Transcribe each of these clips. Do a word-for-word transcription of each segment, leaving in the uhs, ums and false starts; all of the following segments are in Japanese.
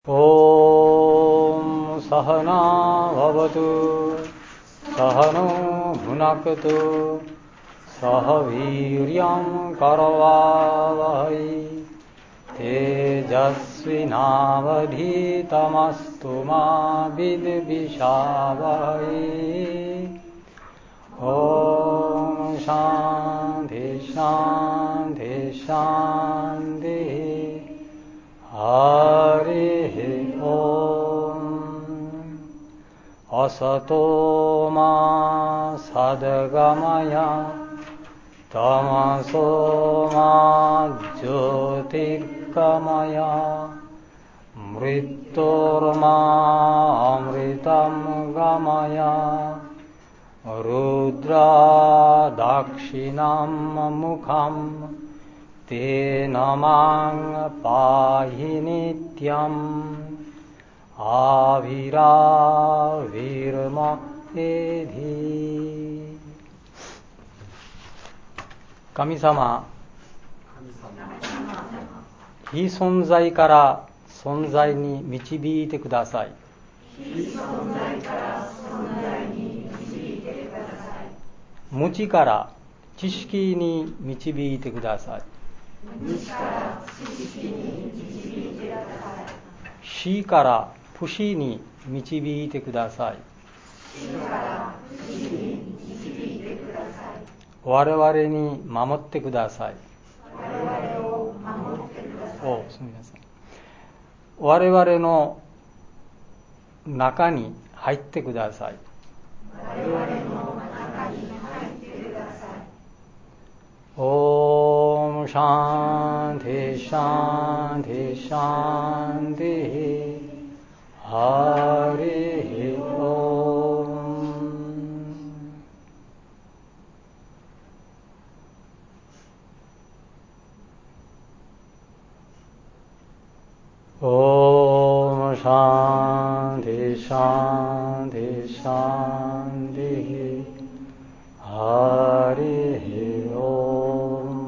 ॐ सहना भवतु सहनो भुनक्तु सह वीर्यं करवावहै तेजस्विनावधीतमस्तु मा विद्विषावहै। ॐ शान्ति शान्ति शान्तिः। हरिः ॐ। असतो मा सद्गमय तमसो मा ज्योतिर्गमय मृत्योर्मामृतं गमय रुद्रा दक्षिणं मुखं तेन मां पाहि नित्यम् आविराविर्महेधि। 神様、非存在から存在に導いてください。無知から知識に導いてください。死から不死に導いてください。我々に守ってください。お、すみません。我々の中に入ってください。オームシャンティシャンティシャンティハリオーム。オームシャンティシャンティシャンティハリオーム。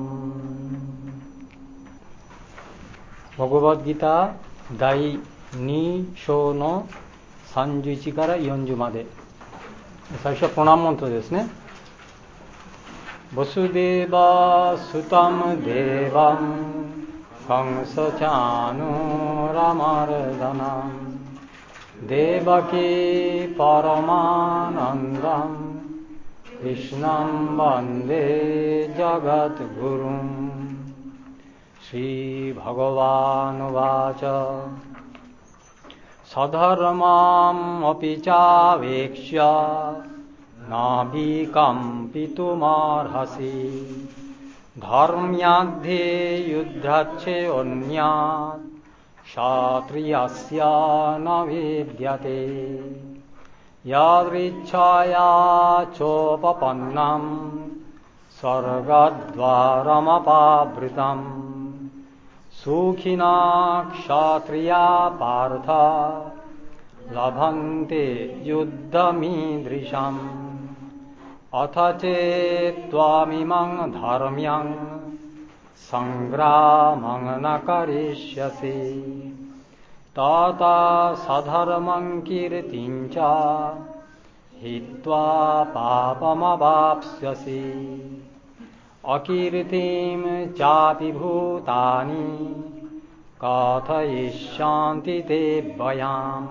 バガバッドギターだいに章のさんじゅういちからよんじゅうまで。最初はプラナマントですね。ボスデーバスタムデーバンカンサチャヌラマルダナンデバキパラマナンダンクリシュナンバンデジャガトグルンシーバガワンワチャサダラマンアピチャヴェクシャナビカンピトマラシधर्म्याध्ये युद्धच्चे अन्यात् क्षत्रियस्य न विद्यते यादृच्छया चोपपन्नं स्वर्गद्वारमपावृतं सुखिना क्षत्रिया पार्थ लभन्ते युद्धमीदृशम् अथ चेत्त्वामिमं धर्म्यं संग्रामं न करिष्यसि तथा सधर्मं कीर्तिं च हित्वा पापमवाप्स्यसि अकीर्तिं चापि भूतानि कथयिष्यन्ति ते भयाम्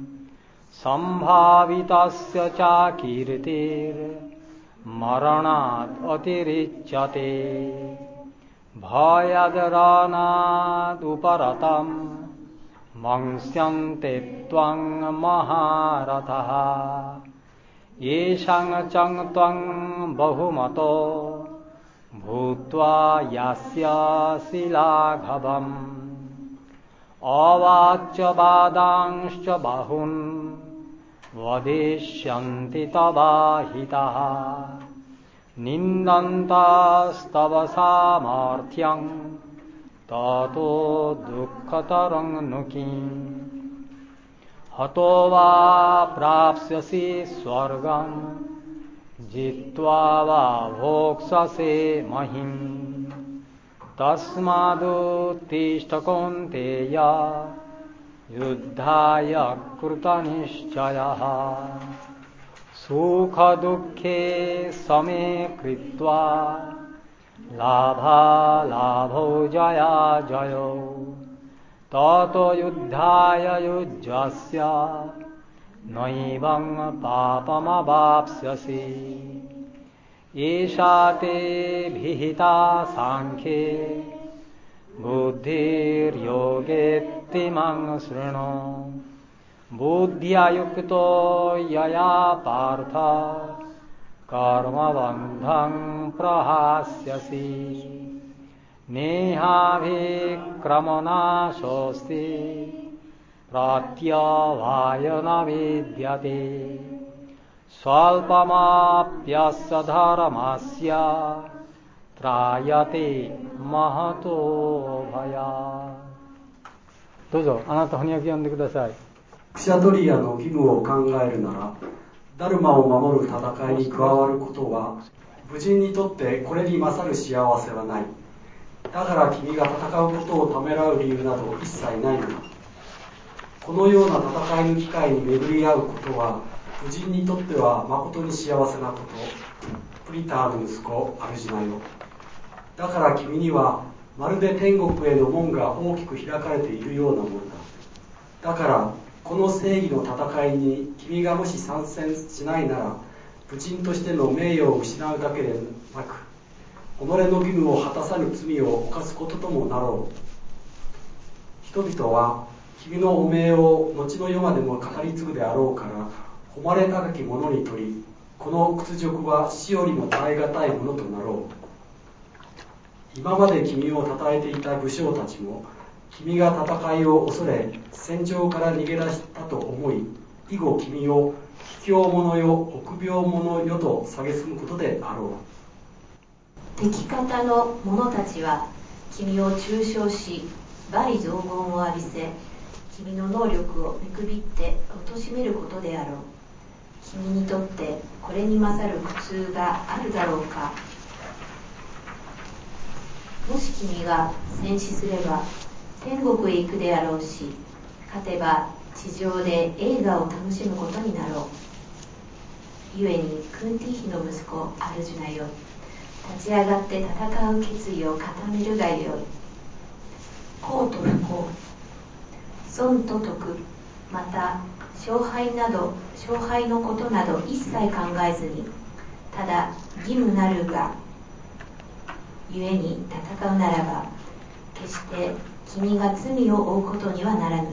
संभावितस्य च कीर्तिर् मरणात् अतिरिच्यते भयादरणात् उपरतं मंस्यन्ते त्वं महारथः येषां चं त्वं बहुमतो भूत्वा यास्यसि लाघवम् अवाच्य वादांश्च बाहुन् वदिष्यन्ति तवाहितः निन्दन्तस्तव सामर्थ्यं ततो दुःखतरं नु किम् हतो वा प्राप्स्यसि स्वर्गं जित्वा वा भोक्ष्यसे महिम् तस्मादुत्तिष्ठ कौन्तेय युद्धाय कृतनिश्चयः सुख दुःखे समे कृत्वा लाभालाभौ जया जयो ततो युद्धाय युज्यस्य नैवं पापमवाप्स्यसि एषा ते विहिता सांख्ये बुद्धिर्योगेत्तिमं शृणु बुद्ध्या युक्तो यया पार्थ कर्मबन्धं प्रहास्यसि नेहाभिक्रमनाशोऽस्ति प्रत्यवाय न विद्यते स्वल्पमाप्यस्य धर्मस्य त्रायते महतो भयात्。どうぞあなた翻訳読んでください。 クシャトリアの義務を考えるなら、ダルマを守る戦いに加わることは武人にとってこれに勝る幸せはない。だから君が戦うことをためらう理由など一切ないのだ。このような戦いの機会に巡り合うことは武人にとっては誠に幸せなこと。プリターの息子アルジナよ。だから君にはまるで天国への門が大きく開かれているようなものだ。だからこの正義の戦いに君がもし参戦しないなら、武人としての名誉を失うだけでなく、己の義務を果たさぬ罪を犯すことともなろう。人々は君の汚名を後の世までも語り継ぐであろうから、誉れ高き者にとり、この屈辱は死よりも耐え難いものとなろう。今まで君を称えていた武将たちも、君が戦いを恐れ戦場から逃げ出したと思い、以後君を卑怯者よ臆病者よと蔑むことであろう。 敵方の者たちは君を中傷し、罵詈雑言を浴びせ、君の能力を見くびって貶めることであろう。君にとってこれに勝る苦痛があるだろうか。もし君が戦死すれば天国へ行くであろうし、勝てば地上で映画を楽しむことになろう。故にクンティヒの息子アルジュナよ、立ち上がって戦う決意を固めるがよい。幸と不幸、損と得、また勝敗など勝敗のことなど一切考えずに、ただ義務なるが故に戦うならば、決して君が罪を負うことにはならぬ。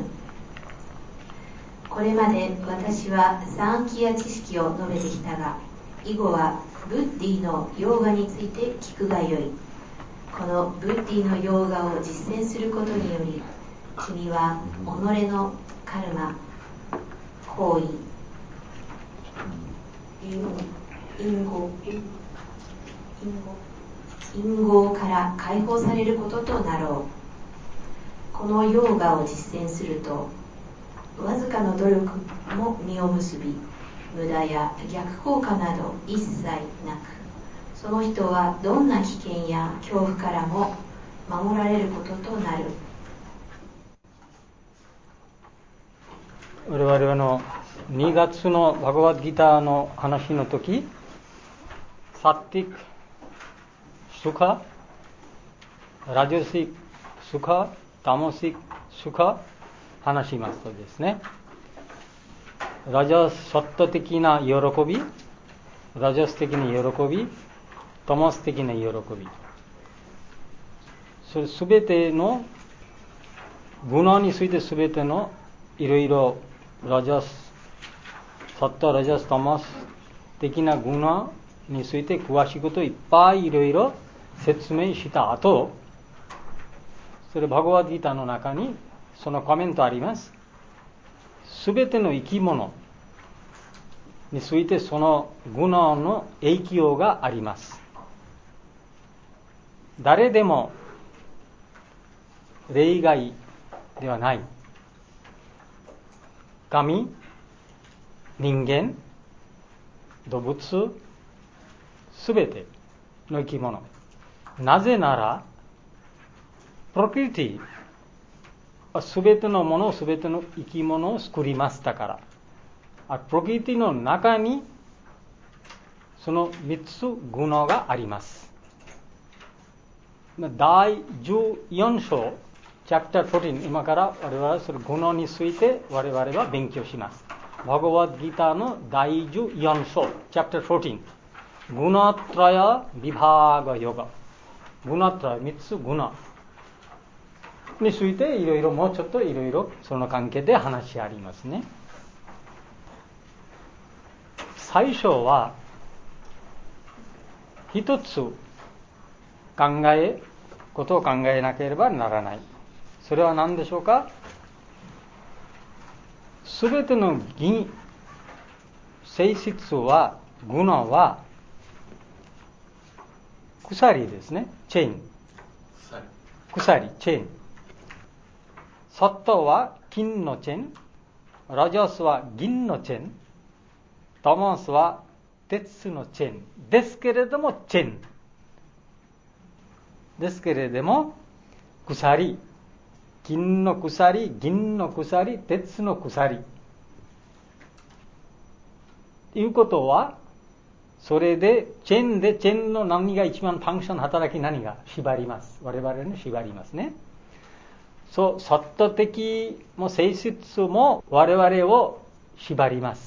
これまで私はサンキヤ知識を述べてきたが、以後はブッディのヨーガについて聞くがよい。このブッディのヨーガを実践することにより、君は己のカルマ、行為、因果、因果から解放されることとなろう。このヨーガを実践すると、わずかの努力も実を結び、無駄や逆効果など一切なく、その人はどんな危険や恐怖からも守られることとなる。 我々のにがつのバガバッドギターの話の時、サッティックスカ、ラジョシックスカ、タモシックスカ話しますとですね、ラジャス、ショット的な喜び、ラジャス的な喜び、タモス的な喜び、それすべてのグナについてすべてのいろいろラジャス、サッタ、ラジャス、タモス的なグナについて詳しいこといっぱいいろいろ説明した後、それバガバッドギターの中にそのコメントあります。すべての生き物についてそのグナの影響があります。誰でも例外ではない。神、人間、動物、すべての生き物。なぜなら、プロクリティすべてのもの、すべての生き物を作りましたから。あ、プロキティの中にその三つグナがあります。だいじゅうよん章、チャプターじゅうよん、今から我々はそのグナについて我々は勉強します。バガバッドギーターのだいじゅうよん章、チャプターじゅうよん、グナトラヤビバーガヨガ。グナトラヤ、三つグナについていろいろもうちょっといろいろその関係で話ありますね。最初は一つ考えことを考えなければならない。それは何でしょうか。すべての義性質は、グナは鎖ですね。チェーン。鎖、チェーン。サットは金のチェーン。ラジャスは銀のチェーン。タマスは鉄のチェーン。ですけれども、チェーン。ですけれども、鎖。金の鎖、銀の鎖、鉄の鎖。ということは、それで、チェーンで、チェーンの何が一番ファンクション、働き何が縛ります。我々に縛りますね。そう、サット的も性質も我々を縛ります。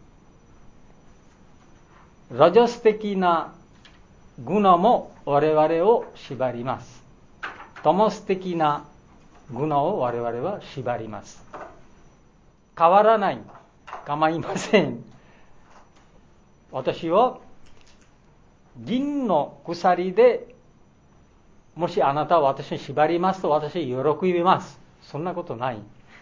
ラジャス的なグナも我々を縛ります。タマス的なグナを我々は縛ります。変わらない。構いません。私は銀の鎖でもしあなたは私に縛りますと私喜びます。そんなことない。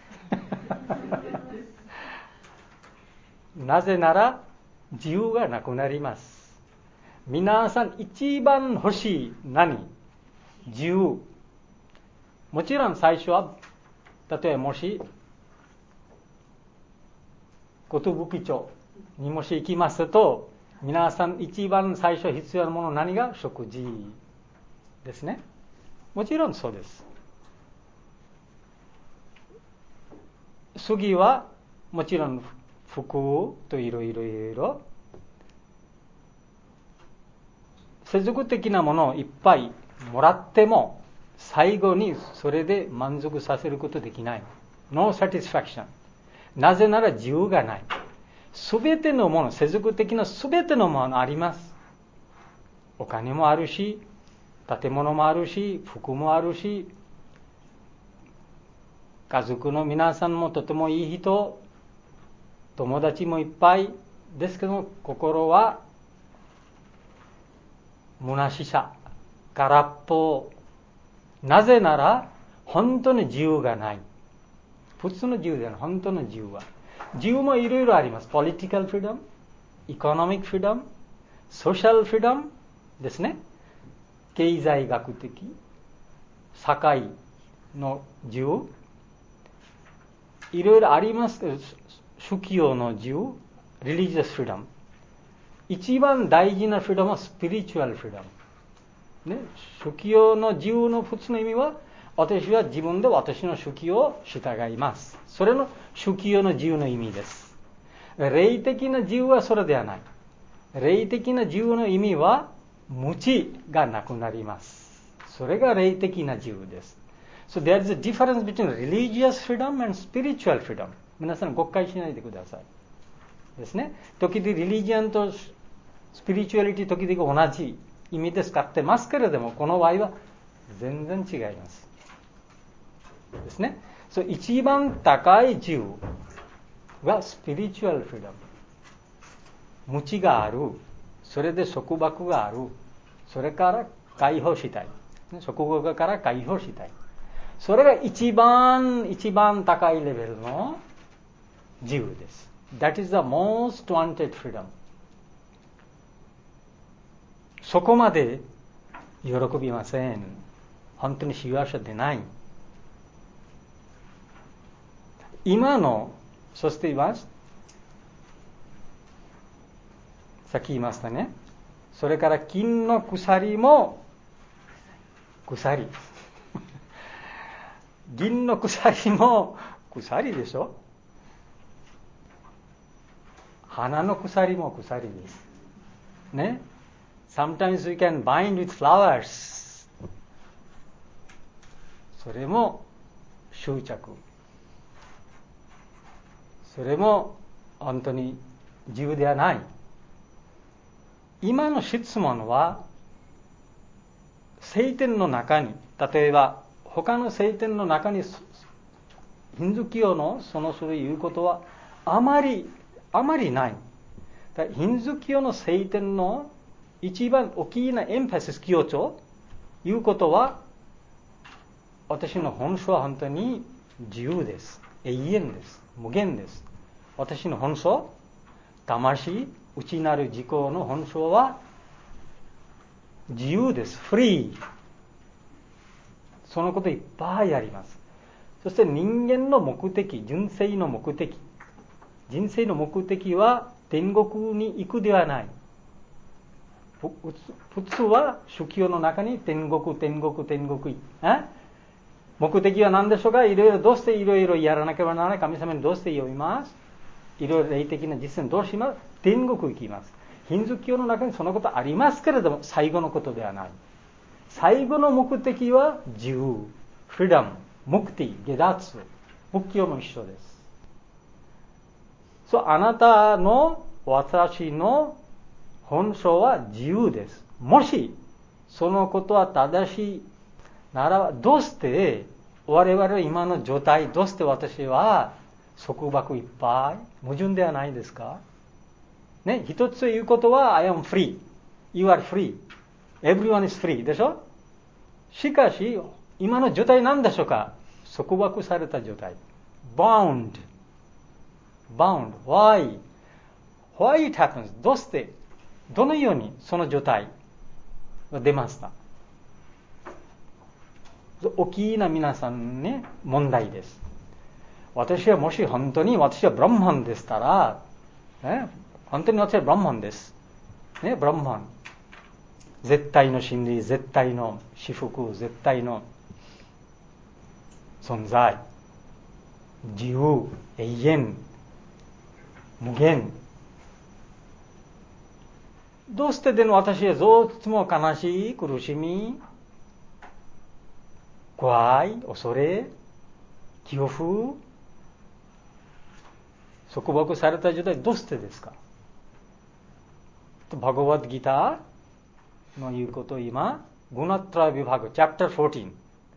なぜなら自由がなくなります。皆さん一番欲しい何？自由。もちろん最初は、例えばもし寿町にもし行きますと、皆さん一番最初必要なもの何が？食事ですね。もちろんそうです。次はもちろん服といろいろいろいろ世俗的なものをいっぱいもらっても最後にそれで満足させることできない。 No satisfaction。 なぜなら自由がない。すべてのもの、世俗的なすべてのものあります。お金もあるし、建物もあるし、服もあるし、家族の皆さんもとてもいい人、友達もいっぱいですけど、心は虚しさ、空っぽ。なぜなら本当に自由がない。普通の自由ではない。本当の自由は、自由もいろいろあります。ポリティカルフリーダム、エコノミックフリーダム、ソーシャルフリーダムですね。経済学的、社会の自由、いろいろありますけど、宗教の自由、リリジアスフリーダム。一番大事なフリーダムはスピリチュアルフリーダム。ね、宗教の自由の普通の意味は、私は自分で私の宗教を従います。それの宗教の自由の意味です。霊的な自由はそれではない。霊的な自由の意味は、無知がなくなります。それが霊的な自由です。So there is a difference between religious freedom and spiritual freedom. 皆さん誤解しないでください。ですね。時々リリジアンとスピリチュアリティ時々同じ意味で使ってますけれども、この場合は全然違います。ですね。So 一番高い自由はスピリチュアルフリーダム。無知がある。それで束縛がある。それから解放したい。束縛から解放したい。それが一番一番高いレベルの自由です。That is the most wanted freedom。 そこまで喜びません。本当に幸せでない。今の、そして言います。さっき言いましたね。それから金の鎖も鎖。 銀の鎖も鎖でしょ。花の鎖も鎖ですね。Sometimes we can bind with flowers。それも執着。それも本当に自由ではない。今の質問は聖典の中に、例えば他の聖典の中にヒンズー教のその種類言うことはあまりあまりない。ヒンズー教の聖典の一番大きなエンファシス強調いうことは、私の本性は本当に自由です。永遠です。無限です。私の本性、魂、内なる自己の本性は自由です。フリー。そのこといっぱいあります。そして人間の目的、人生の目的、人生の目的は天国に行くではない。普通は宗教の中に天国、天国、天国。え目的は何でしょうか。いろいろどうしていろいろやらなければならない。神様にどうして呼びます。いろいろ霊的な実践どうします。天国行きます。ヒンズー教の中にそのことありますけれども、最後のことではない。最後の目的は自由、フリーダム、目的、下脱。仏教も一緒です。そう、あなたの私の本性は自由です。もしそのことは正しいならば、どうして我々は今の状態、どうして私は束縛いっぱい、矛盾ではないですかね。一つ言うことは I am free, you are free, everyone is free でしょ。しかし今の状態なんでしょうか。束縛された状態、 bound bound why why it happens。 どうしてどのようにその状態が出ました。大きな皆さんね、問題です。私はもし本当に私はブランマンでしたら、ね、本当に私はブランマンです、ね、ブランマン、絶対の真理、絶対の至福、絶対の存在、自由、永遠、無限。どうしてでも私はずっとも悲しい、苦しみ、怖い、恐れ、恐怖、束縛された状態、どうしてですか。バガバッドギターの言うことを今、グナトラビバグ、チャプターじゅうよん。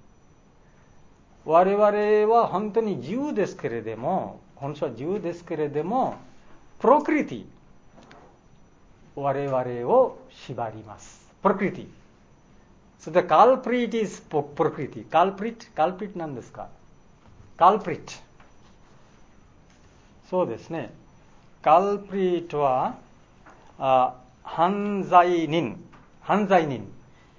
我々は本当に自由ですけれども、本当は自由ですけれども、プロクリティ、我々を縛ります。プロクリティ。So the culprit is プロクリティ。culprit、culprit なんですか。culprit。そうですね。culprit はあ犯罪人、犯罪人。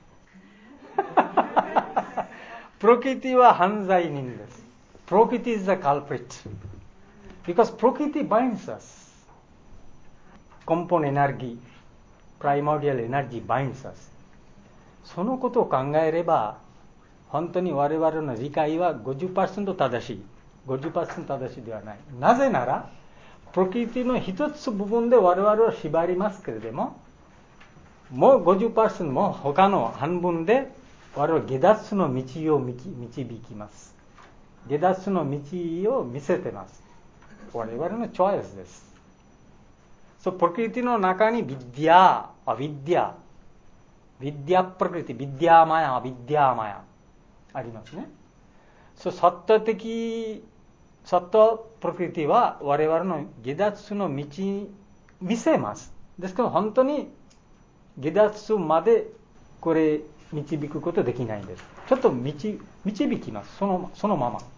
プロクリティは犯罪人です。プロクリティ is the culprit because プロクリティ binds us。根本エネルギー、プライモリアルエネルギー binds us。そのことを考えれば、本当に我々の理解は ごじゅっパーセント 正しい。ごじゅっパーセント 正しいではない。なぜなら、プロクリティの一つ部分で我々は縛りますけれども、もう ごじゅっパーセント も他の半分で我々は下脱の道を導きます。下脱の道を見せてます。我々のチョイスです。そう、プロクリティの中にビッディア、アビッディア、ビッディアプロクリティ、ビッディアマヤ、アビッディアマヤありますね。そう、サッタ的、サッタプロクリティは我々の下脱の道に見せます。ですから本当に下脱までこれ導くことできないんです。ちょっと導きます。その、そのまま。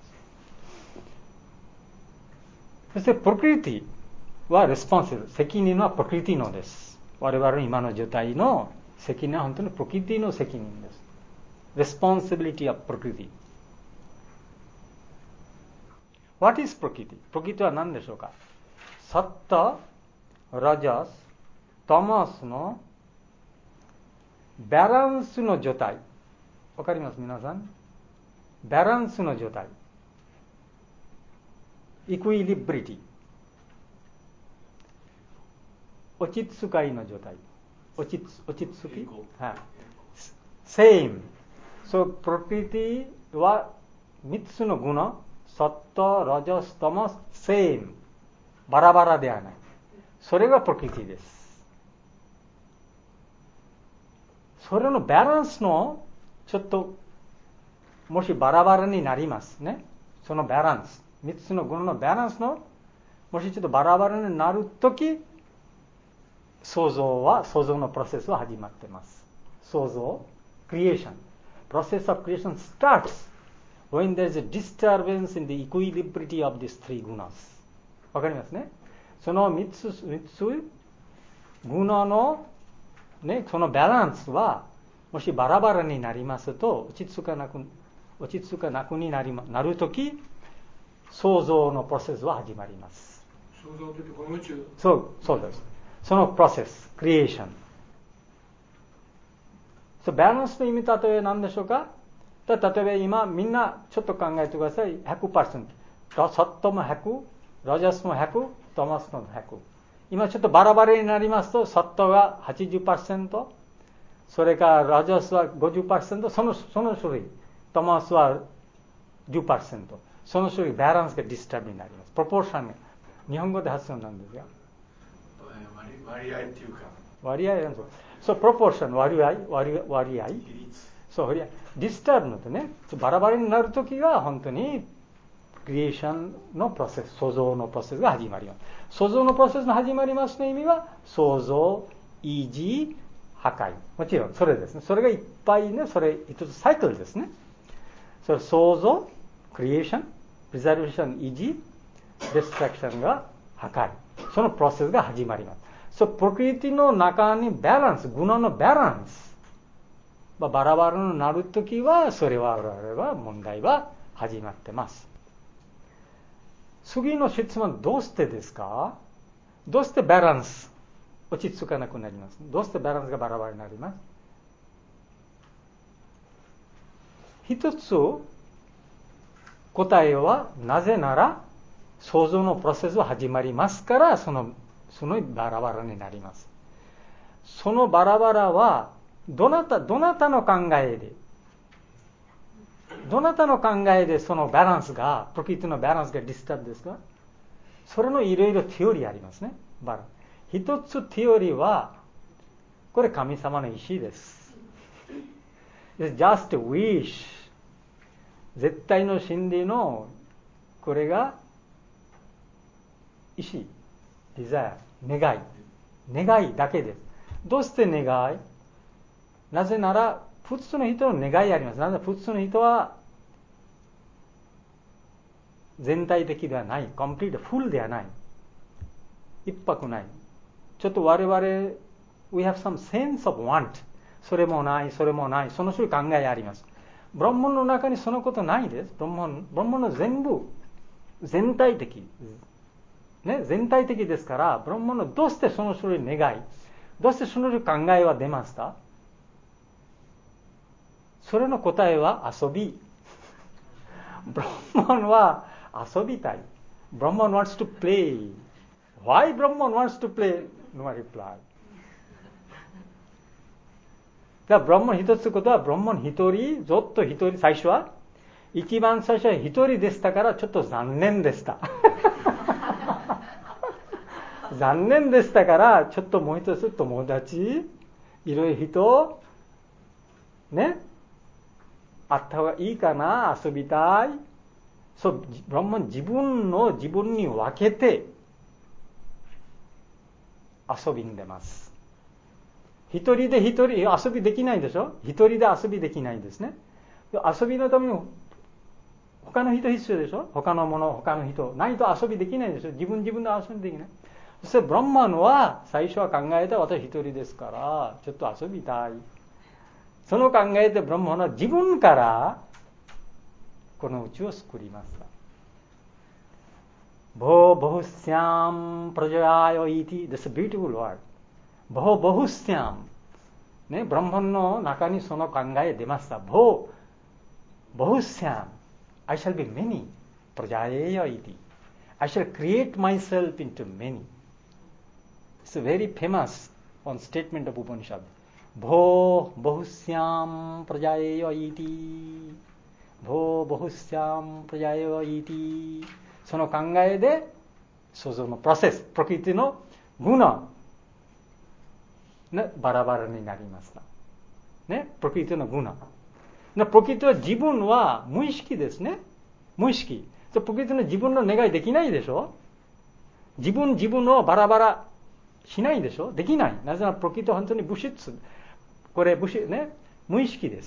そしてプロクリティはレスポンシブル。責任はプロクリティのです。我々の今の状態の責任は本当にプロクリティの責任です。Responsibility of プロクリティ。What is プロクリティ？プロクリティは何でしょうか？サッタ、ラジャス、タマスのバランスの状態。わかります皆さん？ バランスの状態、イクイリブリティ、落ち着かいの状態、落ち落ち着き、はい、same。そう、プロクリティは三つのグナ、サッタ、ラジャス、タマス、same。バラバラではない。それがプロクリティです。それのバランスのちょっともしバラバラになりますね。そのバランス、三つのグナのバランスのもしちょっとバラバラになるとき、創造は創造のプロセスは始まっています。創造、creation。Process of creation starts when there is a disturbance in the equilibrium of these three gunas. わかりますね。その三つ、三つグナのね、そのバランスはもしバラバラになりますと、落ち着かなく落ち着かなくになりなるとき、創造のプロセスは始まります。 創造というとこの宇宙。 そう、そうです。そのプロセス、クリエーション。So、バランスの意味、例えば何でしょうか。例えば今みんなちょっと考えてください。ひゃくパーセント。サットもひゃく、ラジャスもひゃく、トマスもひゃく。今ちょっとバラバラになりますと、サットが はちじゅっパーセント、それからラジャスは ごじゅっパーセント、その、その種類、トマスは じゅっパーセント。その種類、バランスがディスターブになります。プロポーションが、日本語で発音なんですが。 割合っていうか。 割合なんですよ。そう、プロポーション、割合、割合、割合。そう、割合。ディスターブのとね、バラバラになるときが本当にクリエーションのプロセス、創造のプロセスが始まります。創造のプロセスの始まりますの意味は、創造、維持、破壊。もちろん、それですね。それがいっぱいね、それ一つサイクルですね。それ創造、クリエーション、プリザルベーション、維持、デストラクションが破壊。そのプロセスが始まります。そう、プロクリティの中にバランス、グナのバランス、バラバラになるときは、それは我々は問題は始まってます。次の質問、どうしてですか？どうしてバランス、落ち着かなくなります？どうしてバランスがバラバラになります？一つ、答えは、なぜなら、創造のプロセスは始まりますから、その、そのバラバラになります。そのバラバラは、どなた、どなたの考えで、どなたの考えでそのバランスが、プロキティのバランスがディスターブですか？それのいろいろテオリーありますね。バランス。一つテオリーは、これ神様の意志です。It's just a wish。絶対の真理の、これが、意志、desire、願い。願いだけです。どうして願い？なぜなら、普通の人の願いあります。なぜなら普通の人は、全体的ではない。コンプリート、フルではない。一泊ない。ちょっと我々、we have some sense of want。それもない、それもない。その種類考えあります。ブランモンの中にそのことないです。ブランモン、ブランモンの全部、全体的。ね、全体的ですから、ブランモンのどうしてその種類願い、どうしてその種類考えは出ました？それの答えは遊び。ブランモンは遊びたい。ブランモン wants to play. Why ブランモン wants to play? No reply. だからブランモン一つことは、ブランモン一人、ずっと一人、最初は、一番最初は一人でしたから、ちょっと残念でした。残念でしたから、ちょっともう一つ友達、いろいろ人、ね、あった方がいいかな、遊びたい。そう、ブランモン自分の自分に分けて遊びんでます。一人で一人遊びできないでしょ？一人で遊びできないんですね。遊びのために他の人必要でしょ？他のもの、他の人。ないと遊びできないでしょ？自分自分で遊びできない。そしてブランマンは最初は考えた私一人ですから、ちょっと遊びたい。その考えでブランマンは自分からこの宇宙を作りました。ボボフシャムプロジャーヨイティ。This is a beautiful word。ボボフシャム。ね、ブランマンの中にその考え出ました。ボ Bahusyam, I shall be many. Prajayeya iti. I shall create myself into many. It's a very famous one statement of Upanishad. Bho bahusyam prajayeya iti. Bho bahusyam prajayeya iti. その考えで創造のプロセス、プロキティのグナね、バラバラになりました。ね、プロキティのグナ。プロキティは自分は無意識ですね。無意識。プロキティの自分の願いできないでしょ。自分自分をバラバラしないでしょ。できない。なぜならプロキティは本当に物質。これ物質ね、無意識です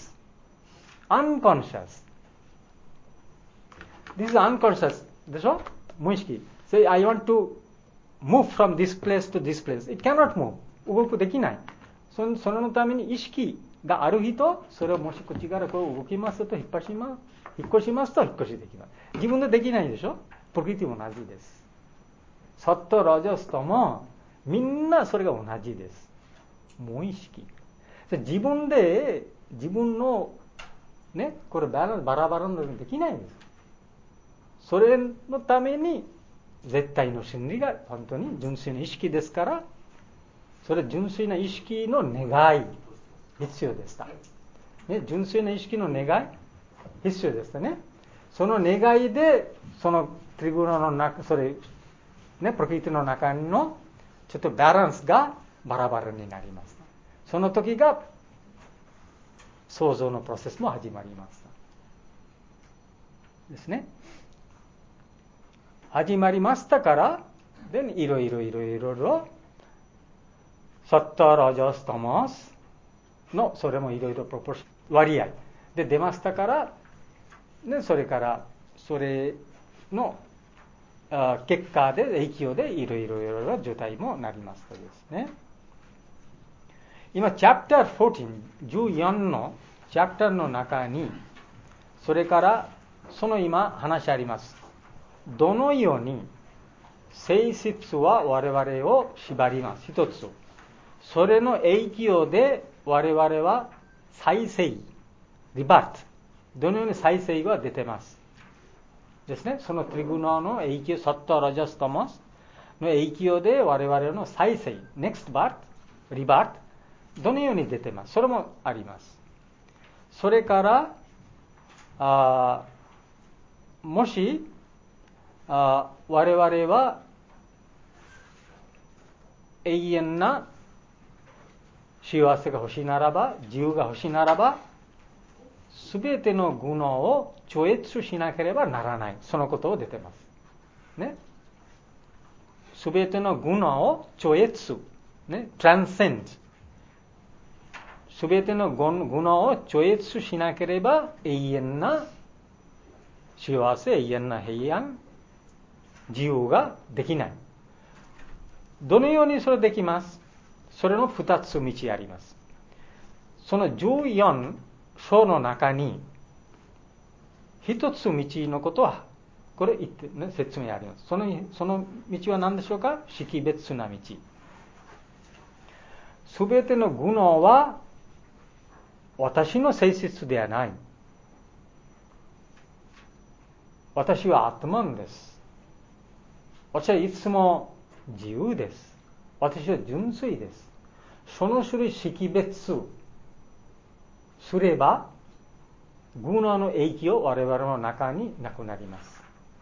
。unconscious。This is unconscious でしょ。無意識。Say, I want to move from this place to this place. It cannot move. 動くできない。その、そのために意識がある人、それをもしこっちからこう動きますと引っ張します。引っ越しますと引っ越しできます。自分でできないでしょ。プロキティも同じです。サットラジャスともみんなそれが同じです。無意識。自分で自分のね、これバラバラバラにできないんです。それのために絶対の真理が本当に純粋な意識ですから、それ純粋な意識の願い必要でした。ね、純粋な意識の願い必要でしたね。その願いでそのトリグナの中、それね、プロキティの中のちょっとバランスがバラバラになりました。その時が創造のプロセスも始まりましたですね。始まりましたから、でいろいろいろいろいろサッタラジャスタマスのそれもいろいろプロポーション割合で出ましたから、でそれからそれの結果で影響でいろいろいろいろ状態もなりましたですね。今チャプターじゅうよん、じゅうよんのチャプターの中にそれからその今話あります。どのように性質は我々を縛ります。一つ、それの影響で我々は再生、リバート、どのように再生が出てますですね。そのトリグナの影響、サッタラジャスタマスの影響で我々の再生、ネクストバート、リバート、どのように出てます。それもあります。それからあもしあ我々は永遠な幸せが欲しいならば、自由が欲しいならば、すべての愚能を超越しなければならない。そのことを出てます。ね。すべての愚能を超越、ね、transcend。すべての愚能を超越しなければ永遠な幸せ、永遠な平安、自由ができない。どのようにそれできます？それの二つ道あります。そのじゅうよん章の中に一つ道のことはこれ言って、ね、説明あります。そのその道は何でしょうか？識別な道。すべての愚能は私の性質ではない。私はアトマンです。私はいつも自由です。私は純粋です。その種類識別すれば、愚能の影響我々の中になくなります。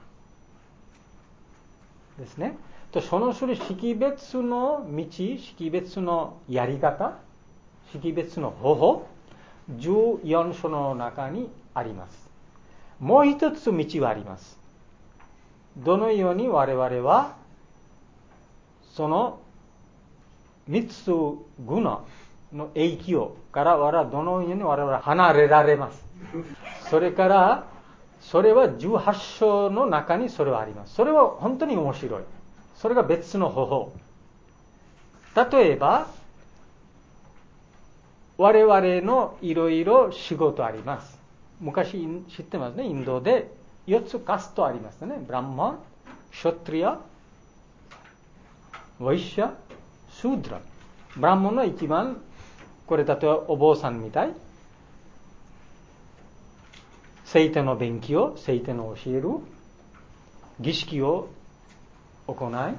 ですね。とその種類識別の道、識別のやり方、識別の方法、じゅうよん章の中にあります。もう一つ道はあります。どのように我々はその三つ愚能の影響から我々はどのように我々は離れられます。それからそれはじゅうはち章の中にそれはあります。それは本当に面白い。それが別の方法。例えば我々のいろいろ仕事あります。昔知ってますね。インドでよっつカストありますね。ブランマン、ショトリア、ワイシャ、シュードラ。ブランマンの一番、これ例えばお坊さんみたい。 聖典の勉強、聖典を教える、儀式を行い、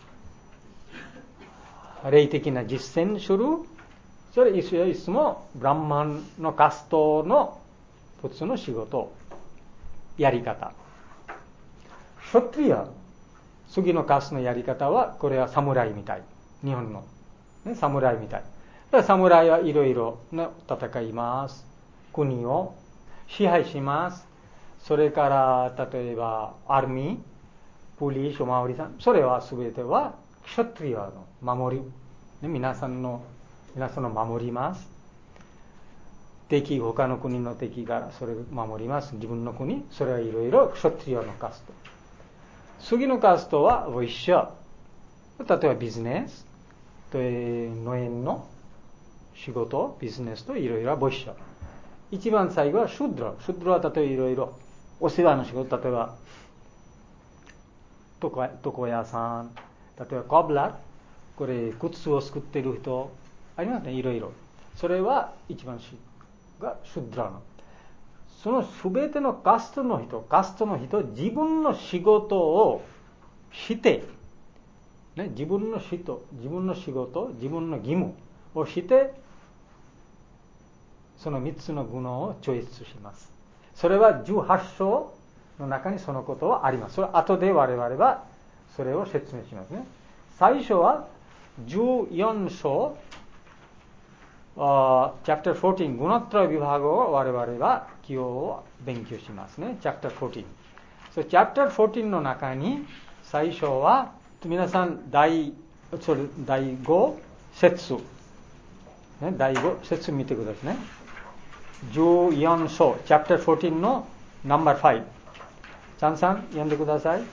霊的な実践する、それいつもブランマンのカストの普通の仕事、やり方。ショトリア、次のカストのやり方は、これは侍みたい。日本の、ね、侍みたい。だから侍はいろいろ戦います。国を支配します。それから例えばアーミー、ポリス、おまわりさん、それは全てはショトリアの守り、ね、皆さんの皆さんの守ります。敵、他の国の敵からそれを守ります。自分の国、それはいろいろショトリアのカスト。次のカストはウィッシャー、例えばビジネス、農園の仕事、ビジネスといろいろボイシャー。一番最後はシュッドラ。シュッドラは例えばいろいろお世話の仕事、例えば床屋さん、例えばコブラー、これ靴を作っている人ありますね、いろいろ。それは一番がシュッドラの。そのすべてのカストの人、カストの人、自分の仕事をして、ね、自分の仕事、自分の仕事、自分の義務をして、その三つの具能をチョイスします。それはじゅうはち章の中にそのことはあります。それは後で我々はそれを説明しますね。最初はじゅうよん章、Uh, チャプターじゅうよん、グナトラビバーゴを我々は今日勉強しますね。チャプターじゅうよん。So, チャプターじゅうよんの中に最初は皆さん第第ご節、ね、第ご節見てくださいね。じゅうよん章、チャプターじゅうよんのナンバーご。チャンさん読んでください。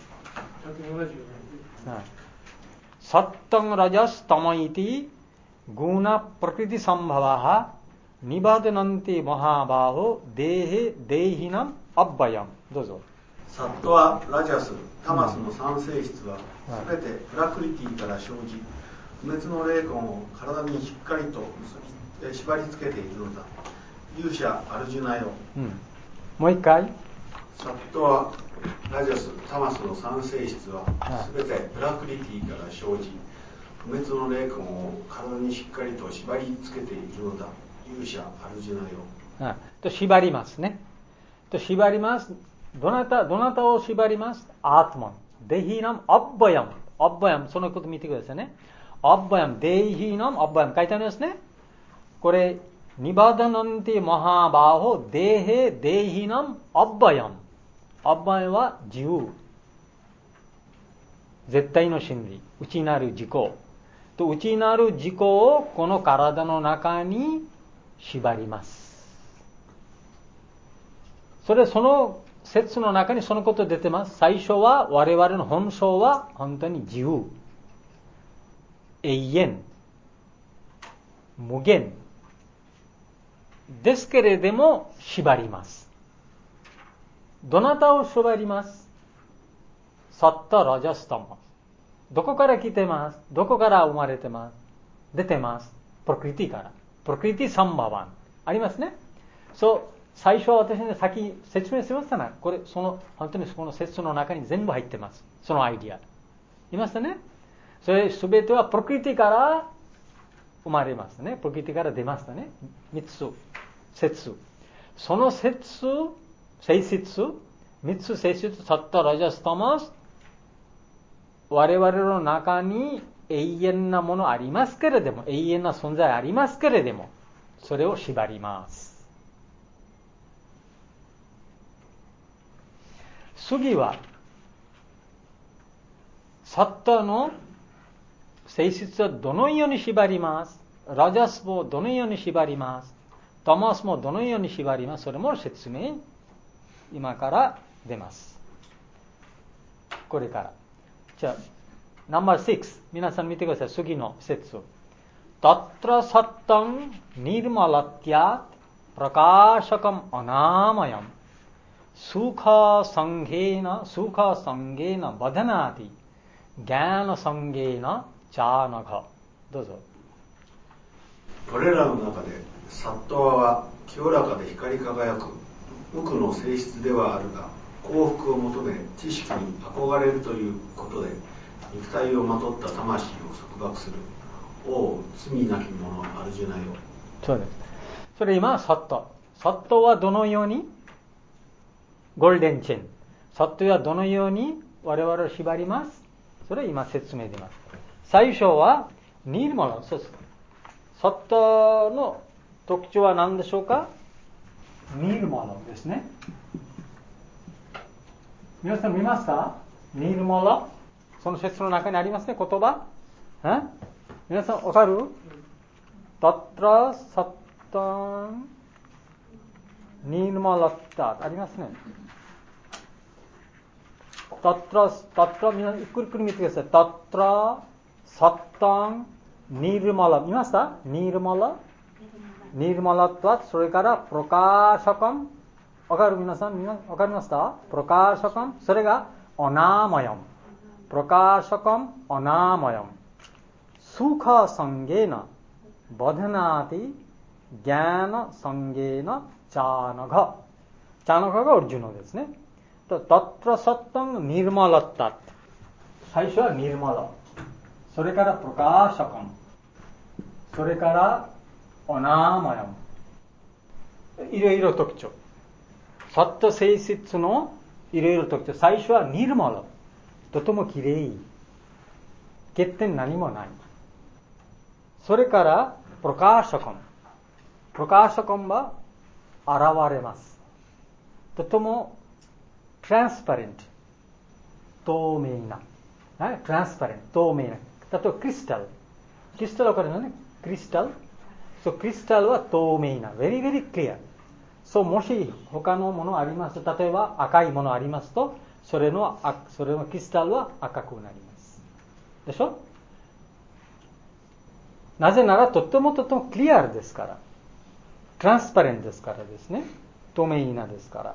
サッタンラジャスタマイティグナプラクリティサンババハニバデナンティマハバホデヘデイヒナムアッバヤム。どうぞ。 サットワ、ラジャス、タマスの三性質はすべてプラクリティから生じ、不滅の霊魂を体にしっかりと結び縛り付けているのだ。勇者アルジュナよ、 うん、もう一回。 サットワ、ラジャス、タマスの三性質はすべてプラクリティから生じ、不滅の霊魂を体にしっかりと縛り付けているのだ。勇者アルジュナよ、 あと縛りますね。と縛ります。どなたどなたを縛ります？アートマン、デヒナムアッバヤム、アッバヤム、そのこと見てくださいね。アッバヤム、デヒナムアッバヤム、書いてありますね。これニバダナンティマハバホデヘデヒナムアッバヤム。アッバヤムは自由、絶対の真理、内なる自己と、内なる自己をこの体の中に縛ります。それその説の中にそのこと出てます。最初は我々の本性は本当に自由、永遠、無限ですけれども縛ります。どなたを縛ります？サッタラジャスタマ。どこから来てます？どこから生まれてます？出てます。プラクリティから。プラクリティサンバワンありますね。そう、最初は私ね、先説明しましたな。これその本当にその説の中に全部入ってます。そのアイディアいましたね。それすべてはプラクリティから生まれますね。プラクリティから出ましたね。三つ説、その説、性質、三つ性質、サッタラジャスタマス、我々の中に永遠なものありますけれども、永遠な存在ありますけれども、それを縛ります。次はサッタの性質はどのように縛ります？ラジャスもどのように縛ります？タマスもどのように縛ります？それも説明今から出ます。これからじゃあナンバーろく、皆さん見てください。次の説、タトラサッタンニルマラティアプラカーシャカムアナマヤムスーカーサンゲーナスーカーサンゲーナバダナティギャーナサンゲーナチャーナガ。どうぞ。 これらの中でサットワは清らかで光り輝く無垢の性質ではあるが、幸福を求め知識に憧れるということで肉体をまとった魂を束縛する。おう罪なき者アルジュナよ。 そうです。それ今サット。サットはどのようにゴールデンチェーン。サットはどのように我々を縛ります。それ今説明出ます。最初はニルマラ。そうです。サットの特徴は何でしょうか。ニルマラですね。皆さん見ますか。ニルマラ。その説の中にありますね、言葉。え皆さんわかる。タットラサッタンニルマラッタありますね。タットラ、タットラ、皆さんゆっくりゆっくり見てください。タットラサッタンニルマラ。見ました。ニルマラニルマラッタ。それからプロカーシャカン。わかる皆さん、みんなわかりますか。プロカーシャカン。それがオナーマヤム。プロカーシャカンオナーマヤム。スーカーサンゲーナバデナーティギャーナサンゲーナチャーナガ。チャーナガがオリジナルですね。タットラサッタンニルマラッタ。最初はニルマラ。それからプロカーシャカン。それからオナーマヤム。いろいろ特徴。サット性質のいろいろ特徴。最初はニルマラ。とてもきれい。欠点何もない。それからプロカーシャカン。プロカーシャカンは現れます。とてもトランスパレント。透明な。トランスパレント。透明な。例えばクリスタル。クリスタルわかるのね。クリスタル。そう、クリスタルは透明な。very very clear。そう、もし他のものありますと、例えば赤いものありますと、それの、それのクリスタルは赤くなります。でしょ。なぜならとってもとてもクリアルですから。トランスパレントですからですね。透明なですから。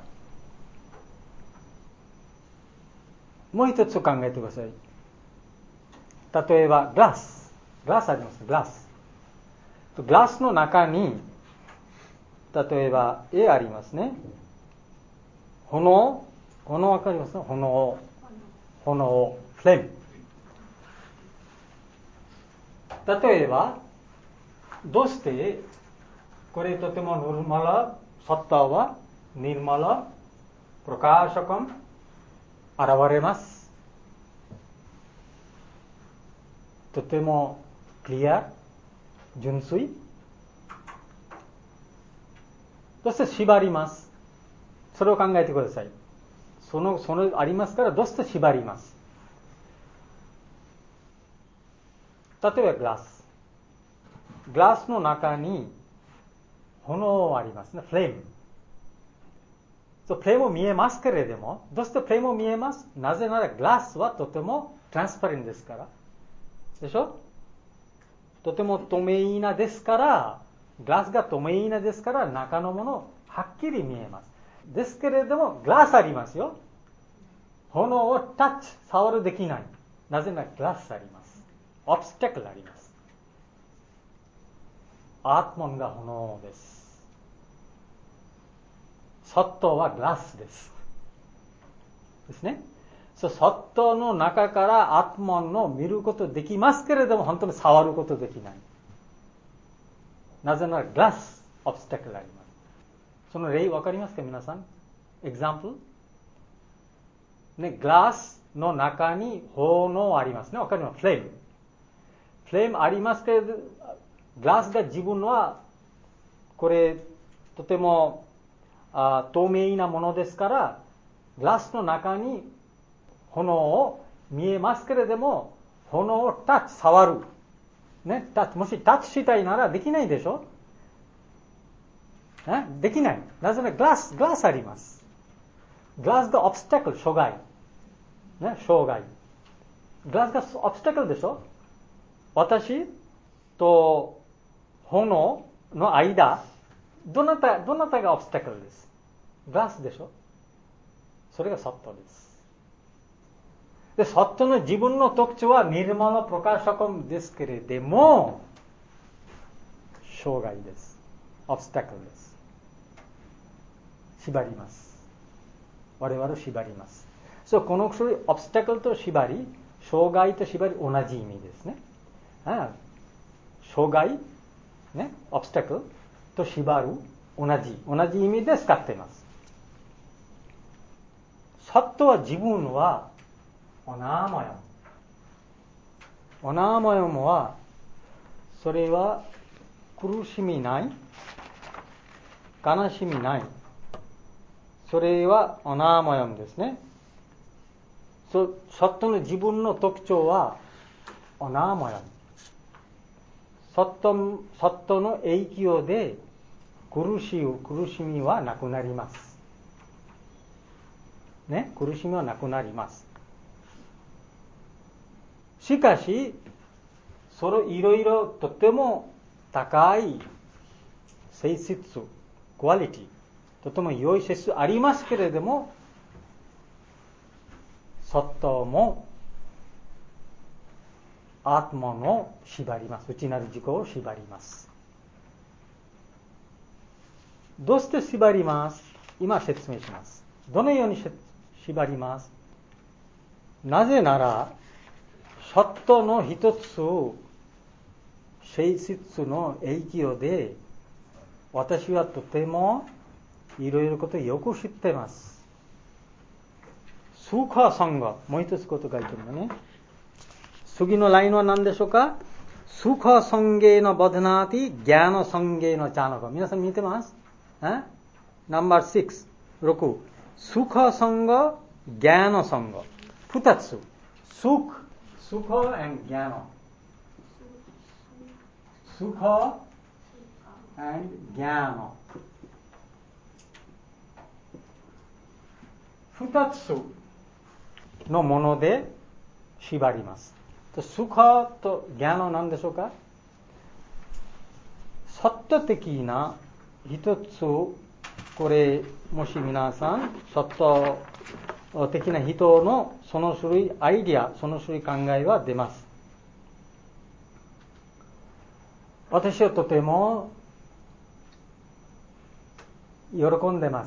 もう一つ考えてください。例えばグラス。グラスあります。グラス。グラスの中に、例えば絵ありますね。炎。炎わかりますか。炎。炎。フレーム。例えば、どうしてこれとてもノルマラ、サッターはニルマラ、プロカーシャカン、現れます。とてもクリア、純粋。そして縛ります。それを考えてください。その、そのありますから、どうして縛ります。例えばグラス。グラスの中に炎ありますね。フレーム。そう、フレーム見えますけれども、どうしてフレーム見えます。なぜならグラスはとてもトランスパレントですから。でしょ。とても透明なですから、グラスが透明なですから、中のものはっきり見えます。ですけれども、グラスありますよ。炎をタッチ、触るできない。なぜならグラスあります。オブスタクルあります。アートマンが炎です。サットはグラスです。ですね。そう、サットの中からアートマンを見ることできますけれども、本当に触ることできない。なぜならグラス、オブスタクルあります。その例わかりますか皆さん。エグザンプル。ね、グラスの中に炎ありますね。わかります。フレーム。フレームありますけれど、グラスが自分は、これ、とてもあ透明なものですから、グラスの中に炎を見えますけれども、炎をタッチ、触る。ね、タッチ、もしタッチしたいならできないでしょ。ね、できない。なぜならグラス、グラスあります。グラスがオブスタクル、障害。ね、障害。グラスがオブスタクルでしょ。私と炎の間、どなた、どなたがオブスタクルです。グラスでしょ。それがサットです。で、サットの自分の特徴はニルマラプロカーシャカムですけれども、障害です。オブスタクルです。 縛ります。我々を縛ります。そう、この薬、オブスタクルと縛り、障害と縛り、同じ意味ですね。ああ、障害、ね、オブスタクルと縛る、同じ、同じ意味で使っています。サットは自分は、おなまよ。おなまよもは、それは苦しみない、悲しみない。それはおなまよですね。そサットの自分の特徴はおなまよ。サット、サットの影響で苦しい苦しみはなくなります。ね、苦しみはなくなります。しかし、それいろいろとても高い性質、クオリティ、とても良い性質ありますけれども、サットもアートマを縛ります。内なる自己を縛ります。どうして縛ります？今説明します。どのように縛ります？なぜなら、サットの一つ性質の影響で、私はとてもいろいろことをよく知っています。スーカーサンガ、もう一つこと書いてるのね。次のラインは何でしょうか？スーカーサンゲーのバドナーティ、ギャーノサンゲーのチャノコ。皆さん見てます？え？ナンバーシックス、ろく。スーカーサンガ、ギャーノサンガ。二つ。スーク、スーカー and ギャーノ。スーカー and ギャーノ。二つのもので縛ります。スーカーとギャーノは何でしょうか？サット的な一つ、これ、もし皆さん、サット的な人のその種類、アイディア、その種類考えは出ます。私はとても喜んでます。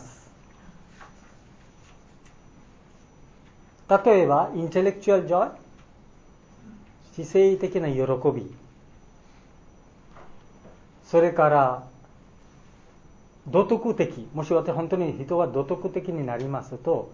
例えば、インテレクチュアルジョイ、知性的な喜び、それから道徳的、もし私本当に人は道徳的になりますと、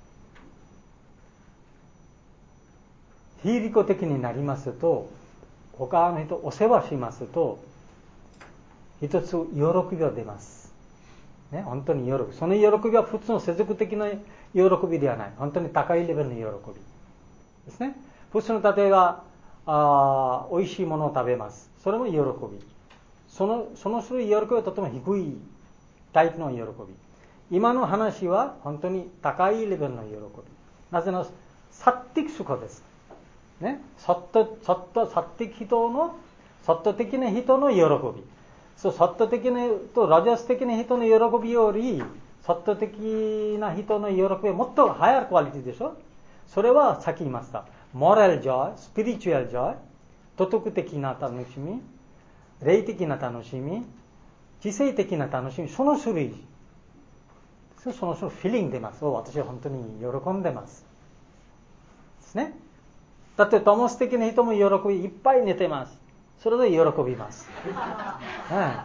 非利己的になりますと、他の人をお世話しますと、一つ喜びが出ます。ね、本当に喜び。その喜びは普通の世俗的な喜びではない。本当に高いレベルの喜びですね。普通の例えば、あ美味しいものを食べます。それも喜び。その、その種類喜びはとても低いタイプの喜び。今の話は本当に高いレベルの喜び。なぜなら、サッティクスコです。ね。サット、サット、サッティク人の、サット的な人の喜び。そう、サット的なとラジャス的な人の喜びより、サット的な人の喜びはもっとハイアークオリティでしょ。それはさっき言いました。モラルジョイ、スピリチュアルジョイ、道徳的な楽しみ、霊的な楽しみ、知性的な楽しみ、その種類、その種類フィーリング出ます。私は本当に喜んでます。ですね。だってトモス的な人も喜び、いっぱい寝てます。それで喜びます。はい、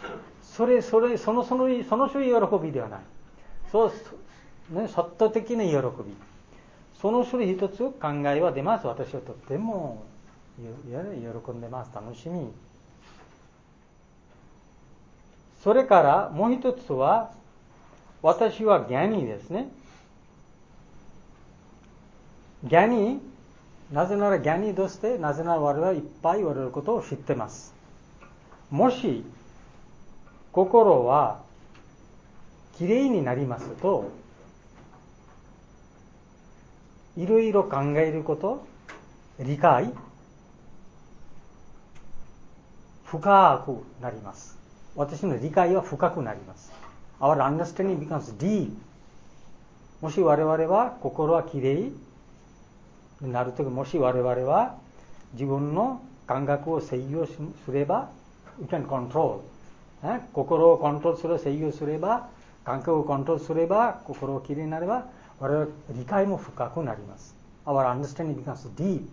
それ、それ、その、その、その種類喜びではない。そう、ね、サット的な喜び。その種類一つ考えは出ます。私はとっても喜んでます。楽しみ。それからもう一つは、私はギャニーですね。ギャニー、なぜならギャニーとして、なぜなら我々はいっぱい言われることを知ってます。もし、心はきれいになりますと、いろいろ考えること、理解、深くなります。私の理解は深くなります。Our understanding becomes deep. もし我々は心はきれいになるとき、もし我々は自分の感覚を制御すれば、we can control、ね、心をコントロールする制御すれば、 感覚をコントロールすれば、心をきれいになれば、我々は理解も深くなります。Our understanding becomes deep.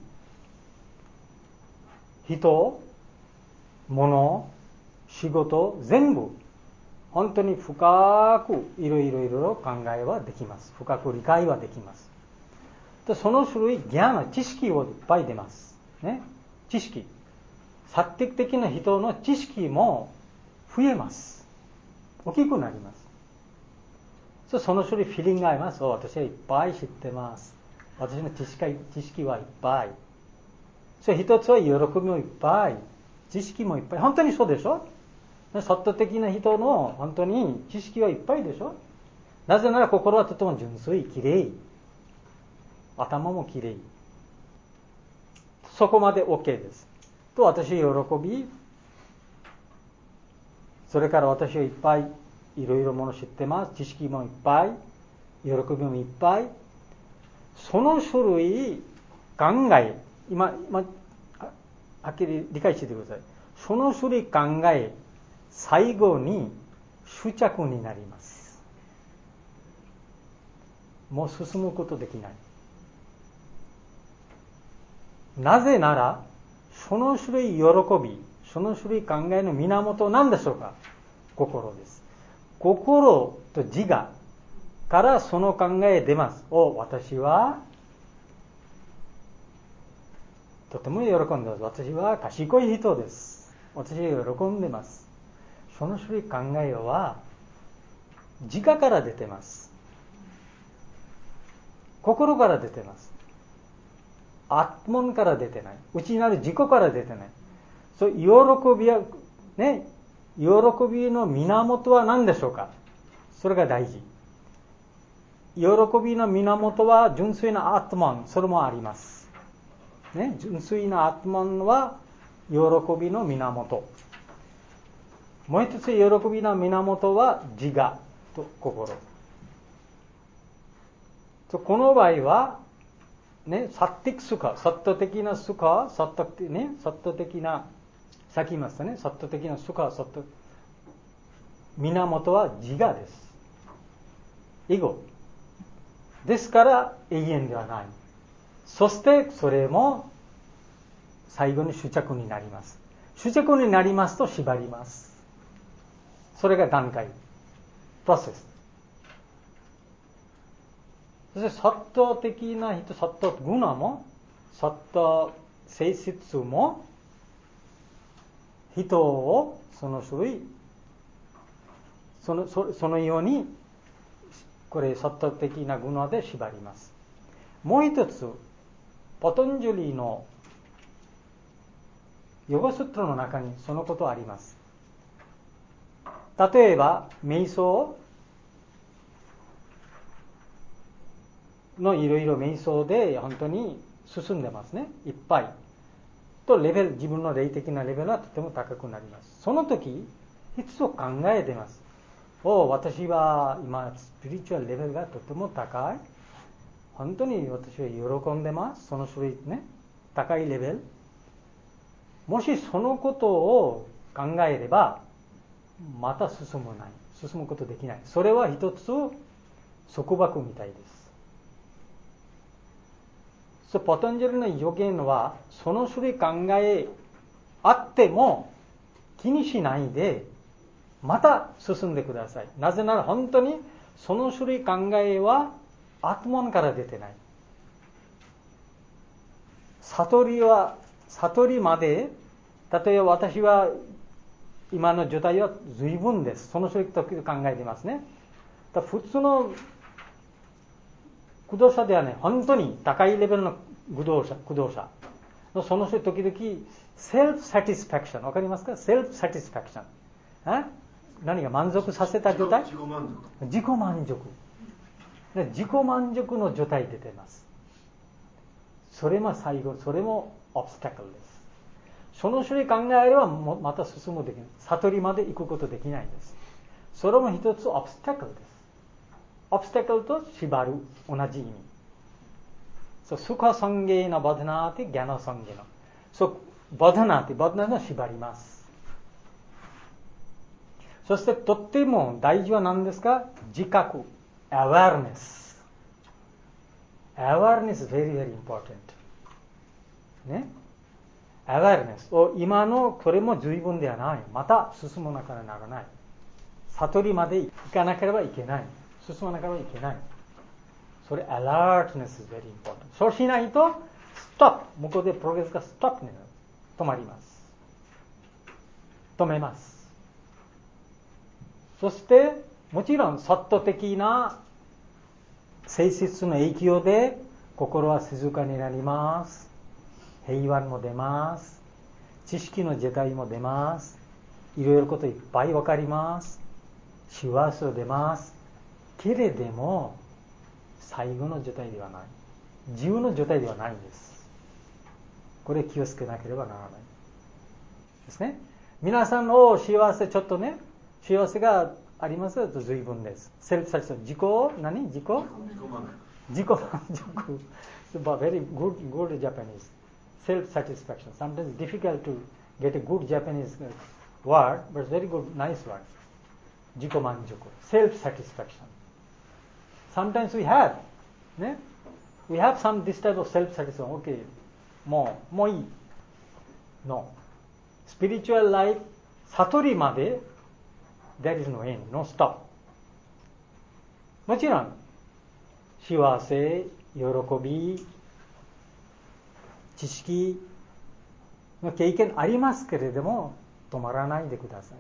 人、物、仕事、全部、本当に深くいろいろいろ考えはできます。深く理解はできます。でその種類、ギャナ、知識をいっぱい出ます。ね、知識。作的的な人の知識も増えます。大きくなります。その種類、フィーリングがあります。私はいっぱい知ってます。私の知識、知識はいっぱい。それ一つは喜びもいっぱい。知識もいっぱい。本当にそうでしょ？サット的な人の本当に知識はいっぱいでしょ？なぜなら心はとても純粋、きれい。頭もきれい。そこまで OK です。と私喜び、それから私はいっぱいいろいろもの知ってます。知識もいっぱい、喜びもいっぱい。その種類、考え、今、今、はっきり理解してください。その種類考え、最後に執着になります。もう進むことできない。なぜなら、その種類喜び、その種類考えの源は何でしょうか？心です。心と自我からその考え出ます。お、私はとても喜んでます。私は賢い人です。私は喜んでます。その種類考えは自我から出てます。心から出てます。アッモンから出てない。内なる自己から出てない。そう喜びはね、喜びの源は何でしょうか？それが大事。喜びの源は純粋なアットマン、それもあります。ね、純粋なアットマンは喜びの源。もう一つ喜びの源は自我と心。この場合はね、サッティックスカ、サット的なスカ、サット的ね、サット的な、さっき言いましたね、サット的なスカ、サット、源は自我です。エゴ。ですから永遠ではない。そしてそれも最後に執着になります。執着になりますと縛ります。それが段階、プロセス。そしてサット的な人、サットグナも、サット性質も、人をその種類、その、そ, そのように、これサット的なグナで縛ります。もう一つ、パタンジャリのヨガスートラの中にそのことあります。例えば、瞑想のいろいろ瞑想で本当に進んでますね。いっぱい。とレベル、自分の霊的なレベルはとても高くなります。その時、一つ考えてます。お、私は今スピリチュアルレベルがとても高い。本当に私は喜んでます。その種類ね、高いレベル。もしそのことを考えれば、また進むない。進むことできない。それは一つ束縛みたいです。そう、パタンジャリの予言は、その種類考えあっても気にしないで、また進んでください。なぜなら本当にその種類考えはアトマンから出てない。悟りは、悟りまで、例えば私は今の状態は随分です。その種類時々考えていますね。だ普通の駆動者ではね、本当に高いレベルの駆動者、駆動者のその人時々セルフサティスファクション、わかりますか？セルフサティスファクション。何が満足させた状態？ 自己満足。 自己満足。自己満足の状態出てます。それも最後、それもオブスタクルです。その種類考えればまた進むできない。悟りまで行くことできないです。それも一つオブスタクルです。オブスタクルと縛る、同じ意味。そう、スカサンゲーナバダナーティ、ギャナサンゲーナ。そう、バダナーティ、バダナーティ縛ります。 そしてとっても大事は何ですか？自覚、awareness。awareness is very very important。ね。awareness を今のこれも十分ではない。また進まなければならない。悟りまで行かなければいけない。進まなければいけない。それ alertness is very important。そうしないと stop。向こうでプログレスが stop になる。止まります。止めます。そしてもちろんサット的な性質の影響で心は静かになります。平安も出ます。知識の時代も出ます。いろいろこといっぱいわかります。幸せも出ます。けれども最後の状態ではない。自由の状態ではないんです。これ気をつけなければならないですね。皆さんの幸せちょっとね、幸せがありますと随分です。セルフサティスファクション、自己何？自己？自己満足。Very good, good Japanese. Self-satisfaction. Sometimes it's difficult to get a good Japanese word, but it's very good, nice word. 自己満足。Self-satisfaction. Sometimes we have, ね、we have some this type of self-satisfaction. Okay, もうもういい。No. Spiritual life, 悟りまで there is no end, no stop. もちろん幸せ、喜び、知識の経験ありますけれども止まらないでください。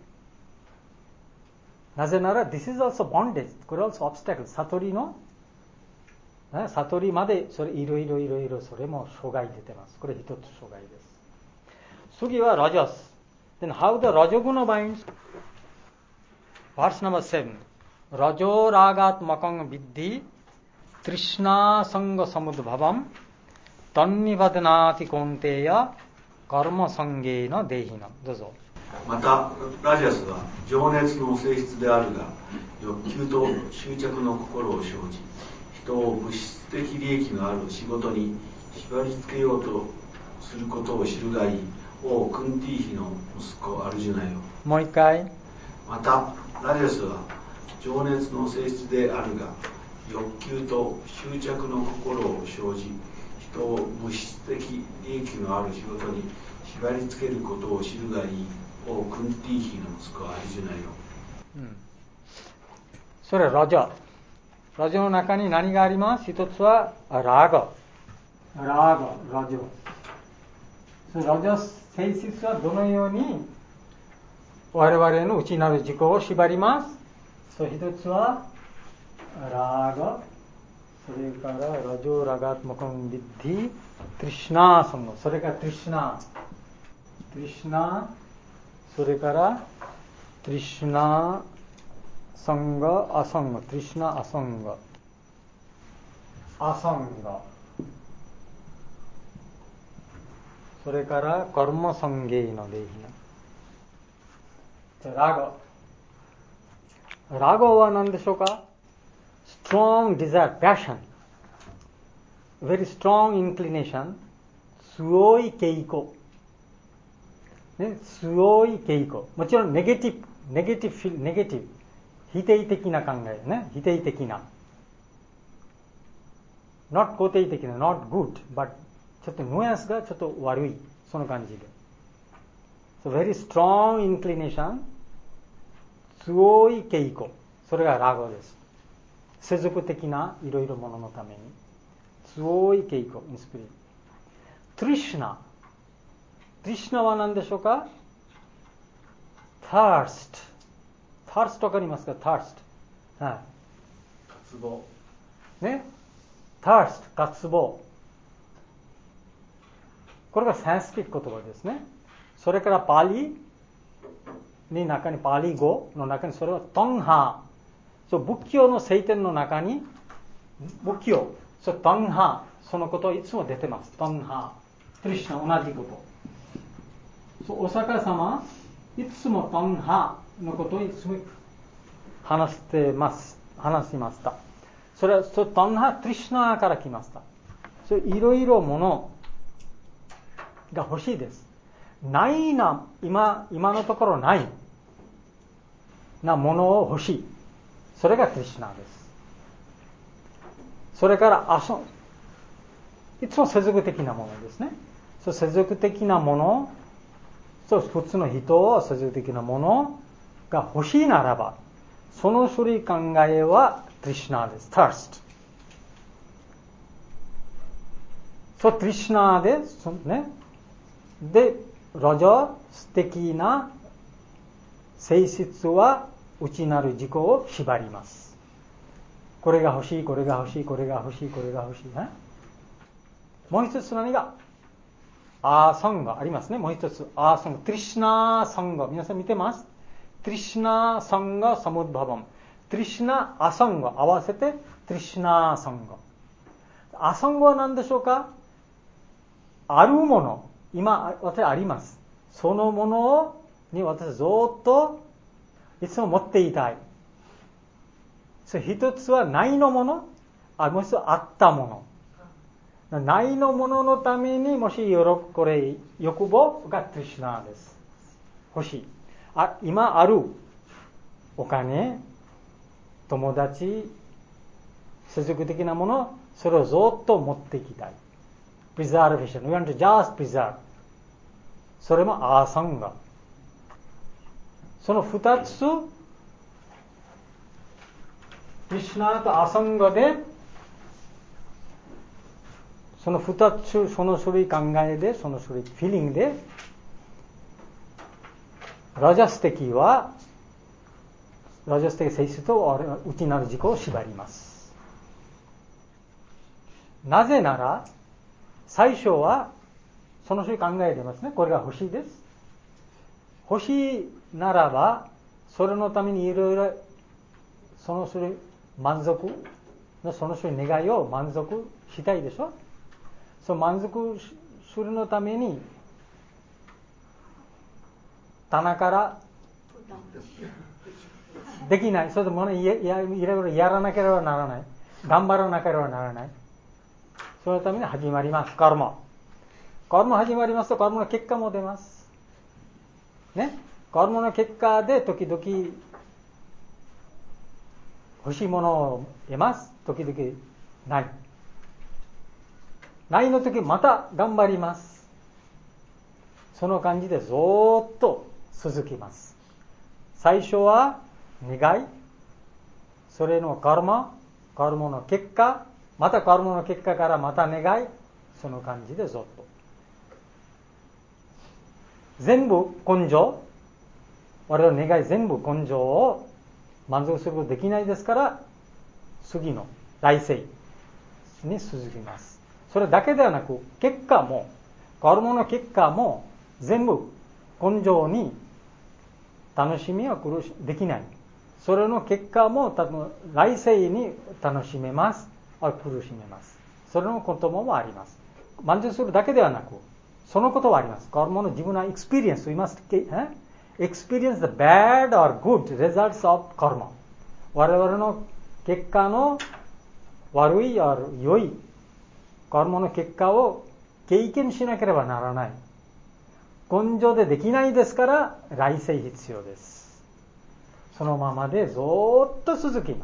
なぜなら This is also bondage. これは also obstacle. 悟りの悟りまでそれいろいろいろいろそれも障害出てます。これ一つ障害です。次はラジャス。Then how the Rajoguna binds? Verse number seven. Rajo ragat makang viddhi trishna sanga samudbhavam tannivadnati konteya karma sangena dehina。どうぞ。 またラジャスは情熱の性質であるが欲求と執着の心を生じ人を物質的利益のある仕事に縛り付けようとすることを知るがいい。王クンティーヒの息子アルジュナよ。 もう一回。 またラジャスは情熱の性質であるが欲求と執着の心を生じ人を物質的利益のある仕事に縛り付けることを知るがいい。王クンティーヒの息子アルジュナよ。 うん、それはラジャ。ラジャの中に何があります？一つはラーガ。ラーガ、ラジャ。そのラジャ性質はどのように我々の内なる自己を縛ります。そう一つはラーガ、それからラジョラガトマカンビッディ、トリシナーソンゴ、それからトリシナー、トリシナー、それからトリシナーサンガ、アサンガ、トリシナーアサンガ、アサンガ、それからカルマサンゲイのデイヒナ。ラゴ。ラゴは何でしょうか？ strong desire, passion, very strong inclination, 強い傾向。ね、強い傾向。もちろんネガティブ、ネガティブ、ネガティブ、否定的な考えね、否定的な。not 肯定的な、not good, but ちょっとニュアンスがちょっと悪い。その感じで。So very strong inclination, 強い傾向。それがラゴです。世俗的ないろいろもののために。強い傾向、インスピリット。トリシナ。トリシナは何でしょうか？ thirst。thirst わかりますか？ thirst。はい。 渇望。 ね。thirst、渇望。これがサンスクリット言葉ですね。それからパリに中にパリ語の中にそれはトンハー。そう、仏教の聖典の中に仏教、そうトンハー、そのこといつも出てます。トンハー。クリシュナ同じこと。そう、お釈迦様いつもトンハーのことをいつも話してます。話しました。それはそうトンハー、クリシュナから来ました。そういろいろものが欲しいです。ないな、今、今のところない。 なものを欲しい。それがトリシュナです。それから遊いつも世俗的なものですね。そう世俗的なもの、そう普通の人は世俗的なものが欲しいならば、その種類考えはトリシュナです。thirst。そうトリシュナで、そね、でラジャス的な性質は内なる自己を縛ります。これが欲しい、これが欲しい、これが欲しい、これが欲しいね。もう一つ何がアーサンガありますね。もう一つアーサンガ、トリシュナーサンガ、皆さん見てます。トリシュナーサンガサムッババム、トリシュナーアサンガ合わせてトリシュナーサンガ。アサンガは何でしょうか。あるもの、今私あります。そのものに私ずっといつも持っていたい。それ一つはないのもの、あもう一つあったもの。ないのもののためにもしこれ欲望がトリシュナーです。欲しい。あ今あるお金、友達、世俗的なもの、それをずっと持っていきたい。preservation. We want to just preserve. それもアーサンガ。その二つ、クリシュナとアーサンガで、その二つ、その種類考えで、その種類フィーリングで、ラジャス的は、ラジャス的性質と内なる自己を縛ります。なぜなら、最初は、その種類考えてますね。これが欲しいです。欲しいならば、それのためにいろいろ、その種類満足の、その種類願いを満足したいでしょ。そう満足するのために、棚からできない。それでものいろいろやらなければならない。頑張らなければならない。そのために始まります。カルマ。カルマ始まりますと、カルマの結果も出ます。ね。カルマの結果で時々欲しいものを得ます。時々ない。ないの時また頑張ります。その感じでずっと続きます。最初は願い、それのカルマ、カルマの結果、またカルマの結果からまた願い、その感じでずっと。全部根性、我々の願い全部根性を満足することできないですから、次の来世に続きます。それだけではなく、結果も、カルマの結果も全部根性に楽しみはできない。それの結果も多分来世に楽しめます。あ、苦しめます。それのこともあります。満足するだけではなく、そのことはあります。カルマの自分のエクスペリエンス、we must experience the bad or good results of karma。我々の結果の悪いや良いカルマの結果を経験しなければならない。根性でできないですから来世必要です。そのままでずっと続きます。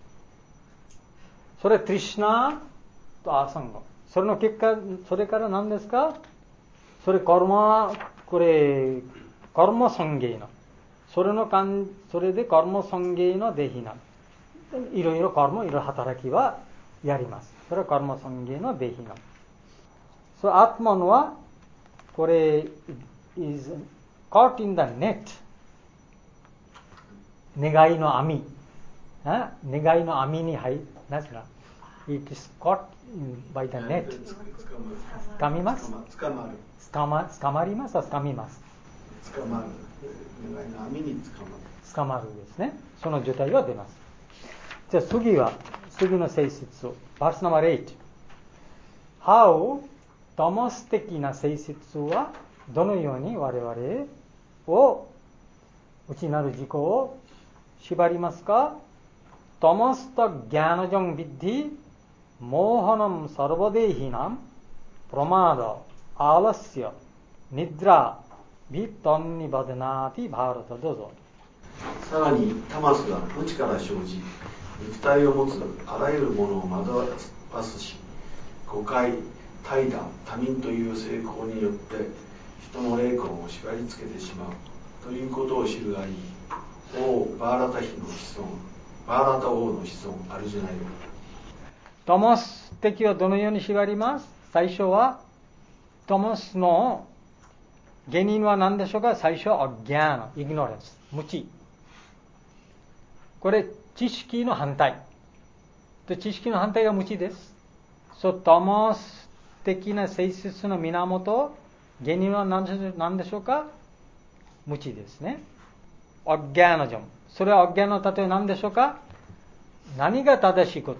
それトリシュナとアーサンガ。それの結果、それから何ですか？それカルマ、これカルマ尊芸の、それのかん、それでカルマ尊芸のデヒナ、いろいろカルマ、いろいろ働きはやります。それはカルマ尊芸のデヒナ。そう、アートマンはこれ is caught in the net。願いの網、願いの網に入、何ですか？ It is caught by the net。掴みます。 捕まる。 捕ま、捕まりますか？掴みます。 捕まる。願いの網に捕まる。 捕まるですね。その状態は出ます。じゃあ次は、次の性質を。バースナンバーはち。How トモス的な性質はどのように我々を内なる自己を縛りますか？トモスタギャナジョンビッディモーハナムサルバデーヒナムプロマーダアーラスヤニドラビトンニバデナーティバーラタ。どうぞ。 さらにタマスが無知から生じ、肉体を持つあらゆるものを惑わすし、誤解、怠惰、他人という成功によって人の霊魂を縛り付けてしまうということを知るがいい。王バーラタ妃の子孫、バーラタ王の子孫アルジュナよ。 トモス的はどのように縛ります？最初はトモスの原因は何でしょうか？最初はアギャーナ、イグノレンス、無知。これ知識の反対。知識の反対が無知です。そう、トモス的な性質の源、原因は何でしょうか？無知ですね。アギャーナジョン。それはアギャーナの例え何でしょうか？何が正しいこと、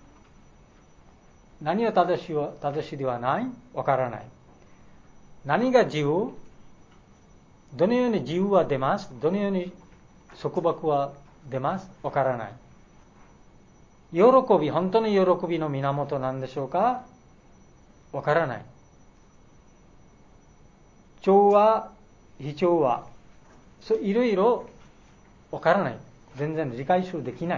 何が正しい正しいではない、わからない。何が自由、どのように自由は出ます、どのように束縛は出ます、わからない。喜び、本当の喜びの源なんでしょうか？わからない。調和、非調和、そういろいろわからない。全然理解するできない。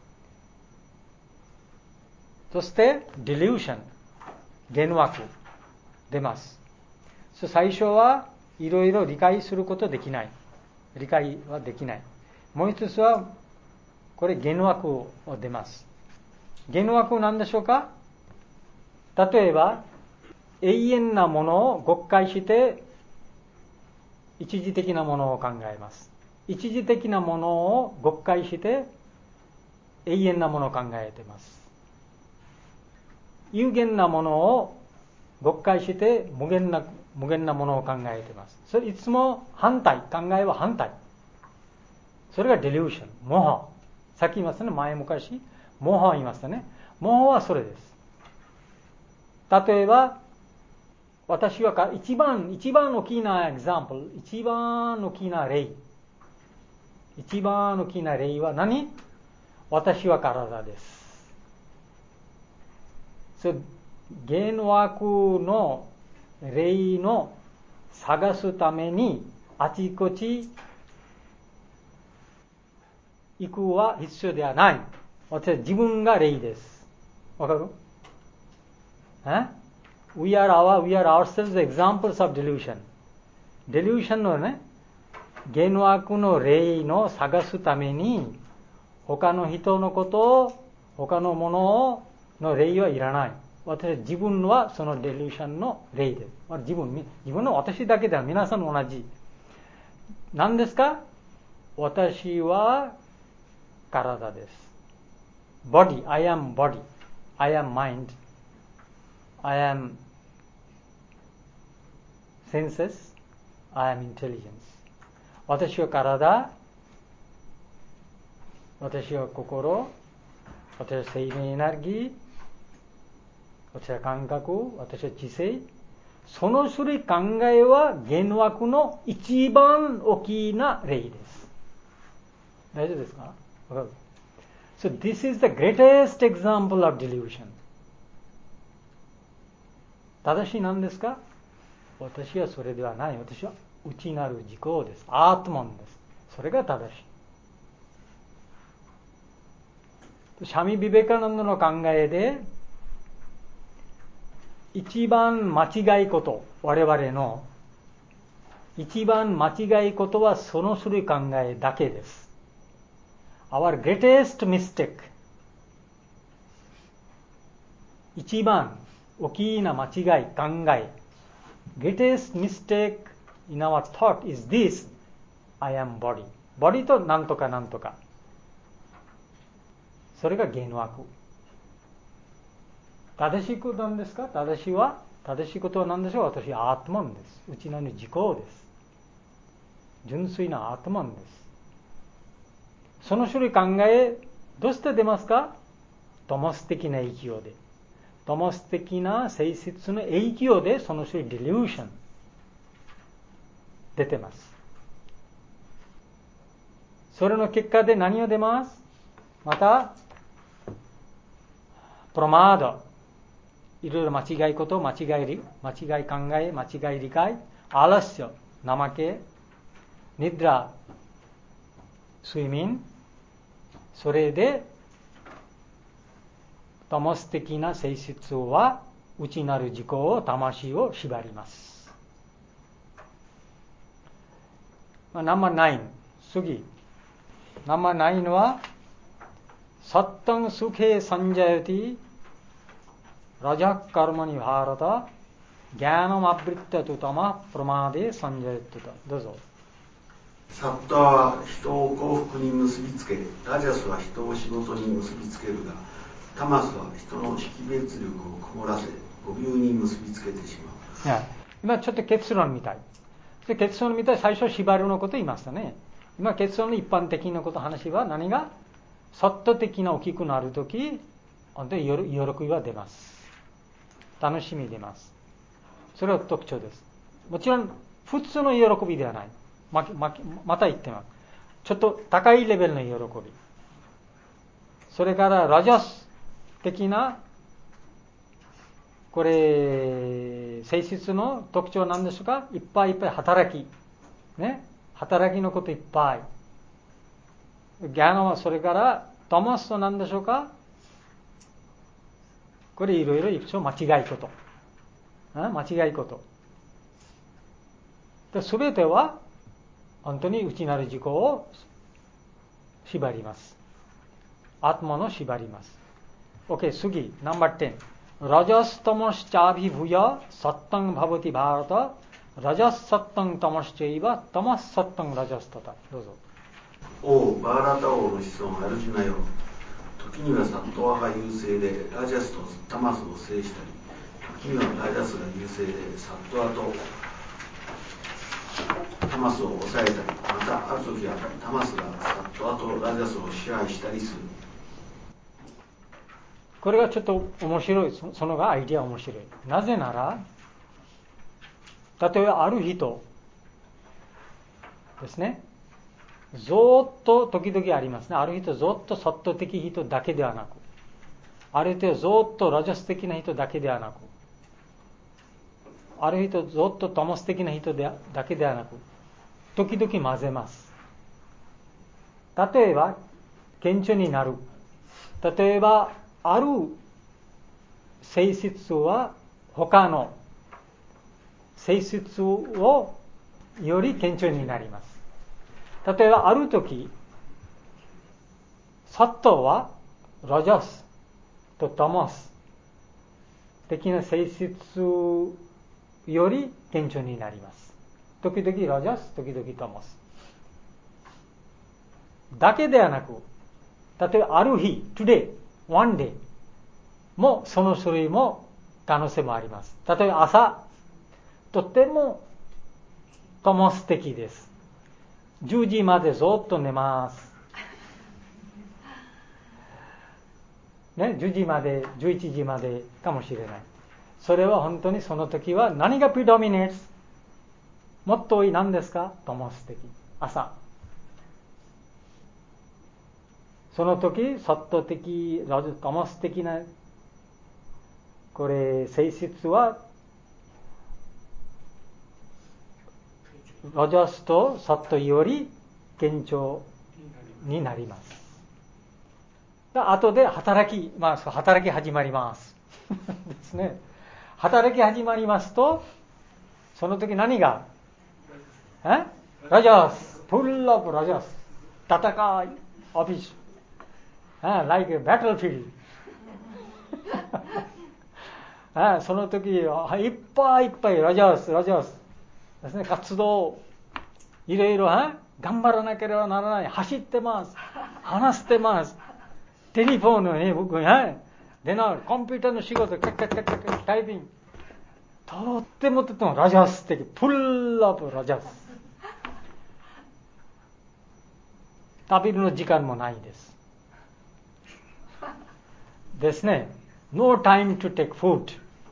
そして、ディリューション、幻惑、出ます。最初はいろいろ理解することできない。理解はできない。もう一つは、これ幻惑を出ます。幻惑なんでしょうか？例えば、永遠なものを誤解して、一時的なものを考えます。一時的なものを誤解して、永遠なものを考えています。有限なものを誤解して無限な無限なものを考えています。それいつも反対、考えは反対。それがデリューション、モハ。さっき言いましたね、前昔モハ言いましたね。モハはそれです。例えば私は一番一番大きなエグザンプル、一番大きな例、一番大きな例は何？私は体です。幻惑の霊の探すためにあちこち行くは必要ではない。私自分が霊です。わかる？え？ We are our, we are ourselves the examples of delusion. Delusion のね、幻惑の霊の探すために他の人のことを、他のものの霊はいらない。私自分はそのデリューションの霊です。自分、自分の私だけでは皆さん同じ。何ですか？私は体です。body, I am body, I am mind, I am senses, I am intelligence. 私は体、私は心、私は生命エネルギー、私は感覚、私は知性。その種類考えは幻惑の一番大きな例です。大丈夫ですか？ So this is the greatest example of delusion. 正しい何ですか？私はそれではない。私は内なる自己です。アートマンです。それが正しい。シャミ・ビベカナンドの考えで一番間違いこと、我々の一番間違いことはその種類考えだけです。Our greatest mistake、 一番大きな間違い考え、 greatest mistake in our thought is this: I am body。 body となんとかなんとか、それが幻惑。正しいことなんですか？正しいは正しいことは何でしょう？私はアートマンです。内なる自己です。純粋なアートマンです。その種類考えどうして出ますか？トモス的な影響で、トモス的な性質の影響でその種類ディリューション出てます。それの結果で何が出ます？またプロマード、いろいろ間違いこと、間違い、間違い考え、間違い理解、アラスヨ、怠け、ニドラ、 睡眠、それでタモス的な性質は内なる自己を魂を縛ります。ナンバーナイン、次。ナンバーナインはサッタンスケサンジャヨティラジャッカルマニバーラタギャナムアブリッタトタマプラマデサンジャヨティタ。どうぞ。 サッタは人を幸福に結びつけ、ラジャスは人を仕事に結びつけるが、タマスは人の識別力を曇らせ、誤謬に結びつけてしまう。 今ちょっと結論みたい。結論みたい、最初縛るのこと言いましたね。今結論の一般的なこと話は何がサット的な大きくなるとき、本当に喜びは出ます。楽しみ出ます。それは特徴です。もちろん普通の喜びではない。ま, ま, また言ってます。ちょっと高いレベルの喜び。それからラジャス的なこれ性質の特徴なんでしょうか。いっぱいいっぱい働き、ね、働きのこといっぱい。ギャナはそれからタマスとなんでしょうか。これいろいろ一応間違いこと、間違いこと。すべては本当に内なる自己を縛ります。アトマの縛ります。OK、次、ナンバーテン。ラジャスタマシチャビブヤサッタンババティバータラジャスサッタンタマシチェイバタマスサッタンラジャスタタ。どうぞ。 王バーラタ王の子孫アルジュナよ。時にはサットワが優勢でラジャスとタマスを制したり、時にはラジャスが優勢でサットワとタマスを抑えたり、またある時はタマスがサットワとラジャスを支配したりする。 これがちょっと面白い。そのがアイディア面白い。なぜなら、例えばある人ですね、ずっと時々ありますね。ある人ずっとサット的人だけではなく、ある人ずっとラジャス的な人だけではなく、ある人ずっとタマス的な人でだけではなく、時々混ぜます。例えば顕著になる。例えばある性質は他の性質をより顕著になります。例えばある時サットはラジャスとタマス的な性質より顕著になります。時々ラジャス、時々タマスだけではなく、例えばある日 today one day もその種類も可能性もあります。例えば朝とてもタマス的です。じゅうじまでずっと寝ます、ね、じゅうじまでじゅういちじまでかもしれない。それは本当にその時は何がプリドミネート、もっと多い何ですか。タマス的、朝。その時サット的タマス的なこれ性質はラジャスとサットより顕著になります。後で働き、まあ、働き始まりますですね。働き始まりますと、その時何がえラジャス、フルオブラジャス、戦い、オフィス、like a battlefield その時いっぱいいっぱいラジャス、ラジャスですね、活動いろいろ頑張らなければならない。走ってます、話してます、テレフォンのね、僕ね、でなコンピューターの仕事カッカッカッカッカッタイピング、とってもとってもラジャス的、フルオブラジャス。食べるの時間もないですですね。 No time to take food、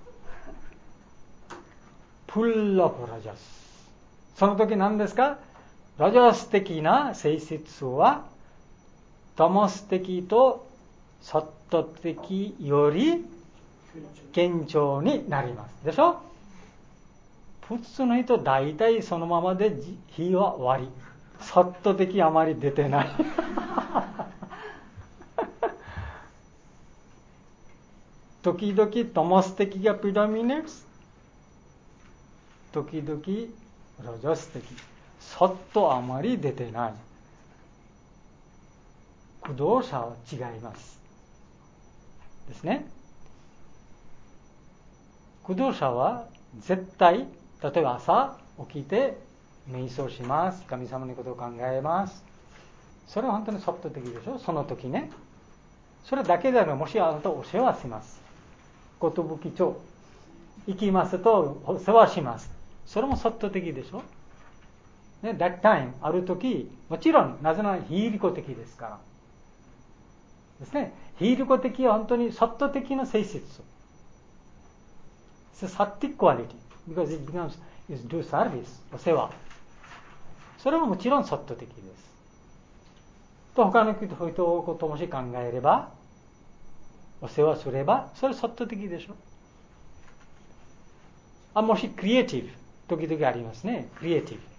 full of ラジャス。その時何ですか。ラジャス的な性質はタマス的とサット的より顕著になりますでしょ。普通の人大体そのままで日は終わりサット的あまり出てない時々トモス的がプレドミネート、時々ラジャス的、サットあまり出てない。駆動者は違いますですね。駆動者は絶対、例えば朝起きて瞑想します、神様のことを考えます、それは本当にサット的でしょ。その時ね、それだけではもしあなたお世話します、寿町行きますとお世話します、それもサット的でしょ、ね、that time ある時、もちろんなぜならヒーリコ的ですからですね。ヒーリコ的は本当にサット的な性質、It's a sattvic quality because it becomes is do service お世話、それはもちろんサット的ですと。他の人のこともし考えれば、お世話すれば、それサット的でしょ。あ、もしクリエイティブ、時々ありますね、クリエイティブ、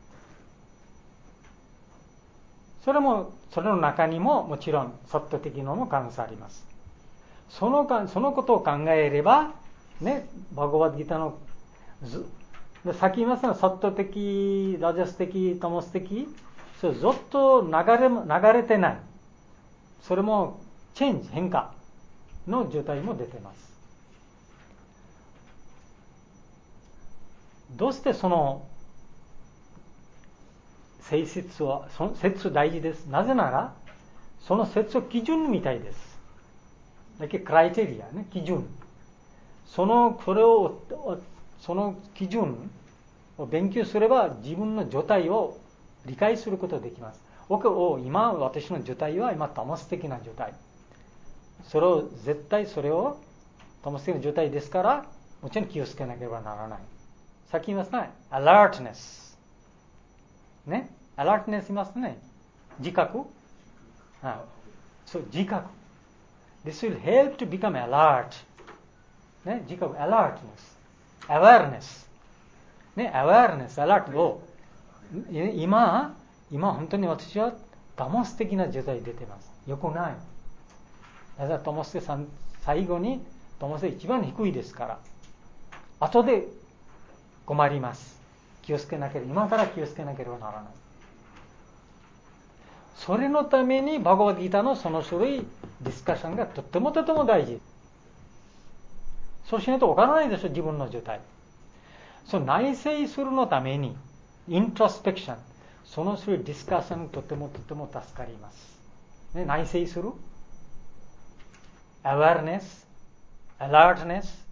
それもそれの中にももちろんサット的なのも関係あります。そのかそのことを考えればね、バガバッドギターのずさっき言いましたが、サット的、ラジャス的、タモス的、それずっと流れ流れてない、それもチェンジ、変化の状態も出てます。どうしてその性質は、その説大事です。なぜならその説を基準みたいです。だけクライテリアね、基準、そのこれをその基準を勉強すれば自分の状態を理解することができます。僕を今私の状態は今タモス的な状態、それを絶対それをタモス的な状態ですから、もちろん気をつけなければならない。さっき言いますね、アラートネスね、アラートネス言いますね、自覚、はい、そう自覚。This will help to become alert ね、自覚、アラートネス、アワーネスね、アワーネス、アラートを今今本当に私はタモス的な状態に出てます。よくない。だからタモスさん最後にタモス一番低いですから、後で困ります。気をつけなければ、今から気をつけなければならない。それのためにバガバッドギターのその種類ディスカッションがとってもとても大事。そうしないとわからないでしょ、自分の状態。その内省するのためにイントロスペクション、その種類ディスカッションとてもとても助かります、ね、内省するアワーネス、アラートネス、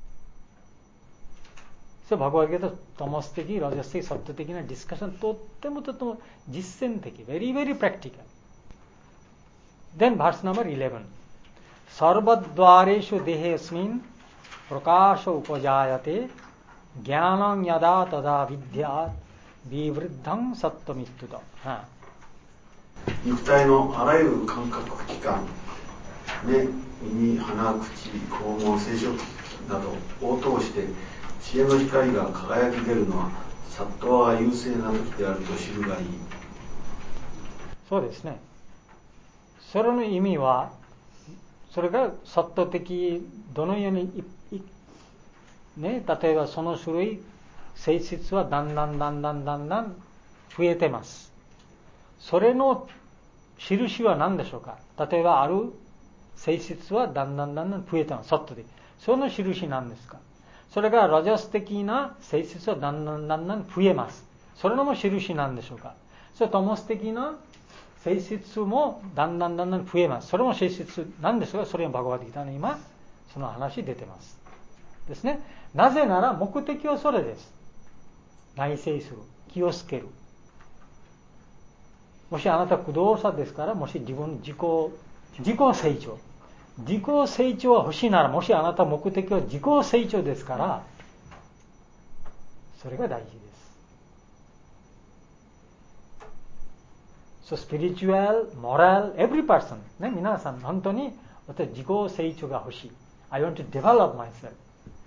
それバガバッドギタータモス的、ラジャス的、サット的なディスカッション、とってもとても実践的、very very practical. Then verse number eleven. सर्वद्वारेषु देहेऽस्मिन् प्रकाश उपजायते ज्ञानं यदा तदा विद्यात् विवृद्धं सत्त्वमित्युत. 肉体のあらゆる感覚器官、目、耳、鼻、口、肛門、生殖器などを通して知恵の光が輝き出るのはサットワが優勢な時であると知るがいい。 そうですね。それの意味は、それがサット的、どのように、ね、例えばその種類、性質はだんだんだんだんだんだん増えてます。それの印は何でしょうか。例えばある性質はだんだんだんだん増えてます。サット的。その印なんですか。それがラジャス的な性質はだんだんだんだん増えます。それのも印なんでしょうか。それとタモス的な性質もだんだんだんだん増えます。それも性質なんですが、それもバガバッドギターの今その話出てますですね。なぜなら目的はそれです。内省する、気をつける。もしあなた駆動者ですから、もし自分自己自己成長自己成長は欲しいなら、もしあなた目的は自己成長ですから、それが大事です。So spiritual, moral, every person ね、皆さん本当に私自己成長が欲しい。I want to develop myself。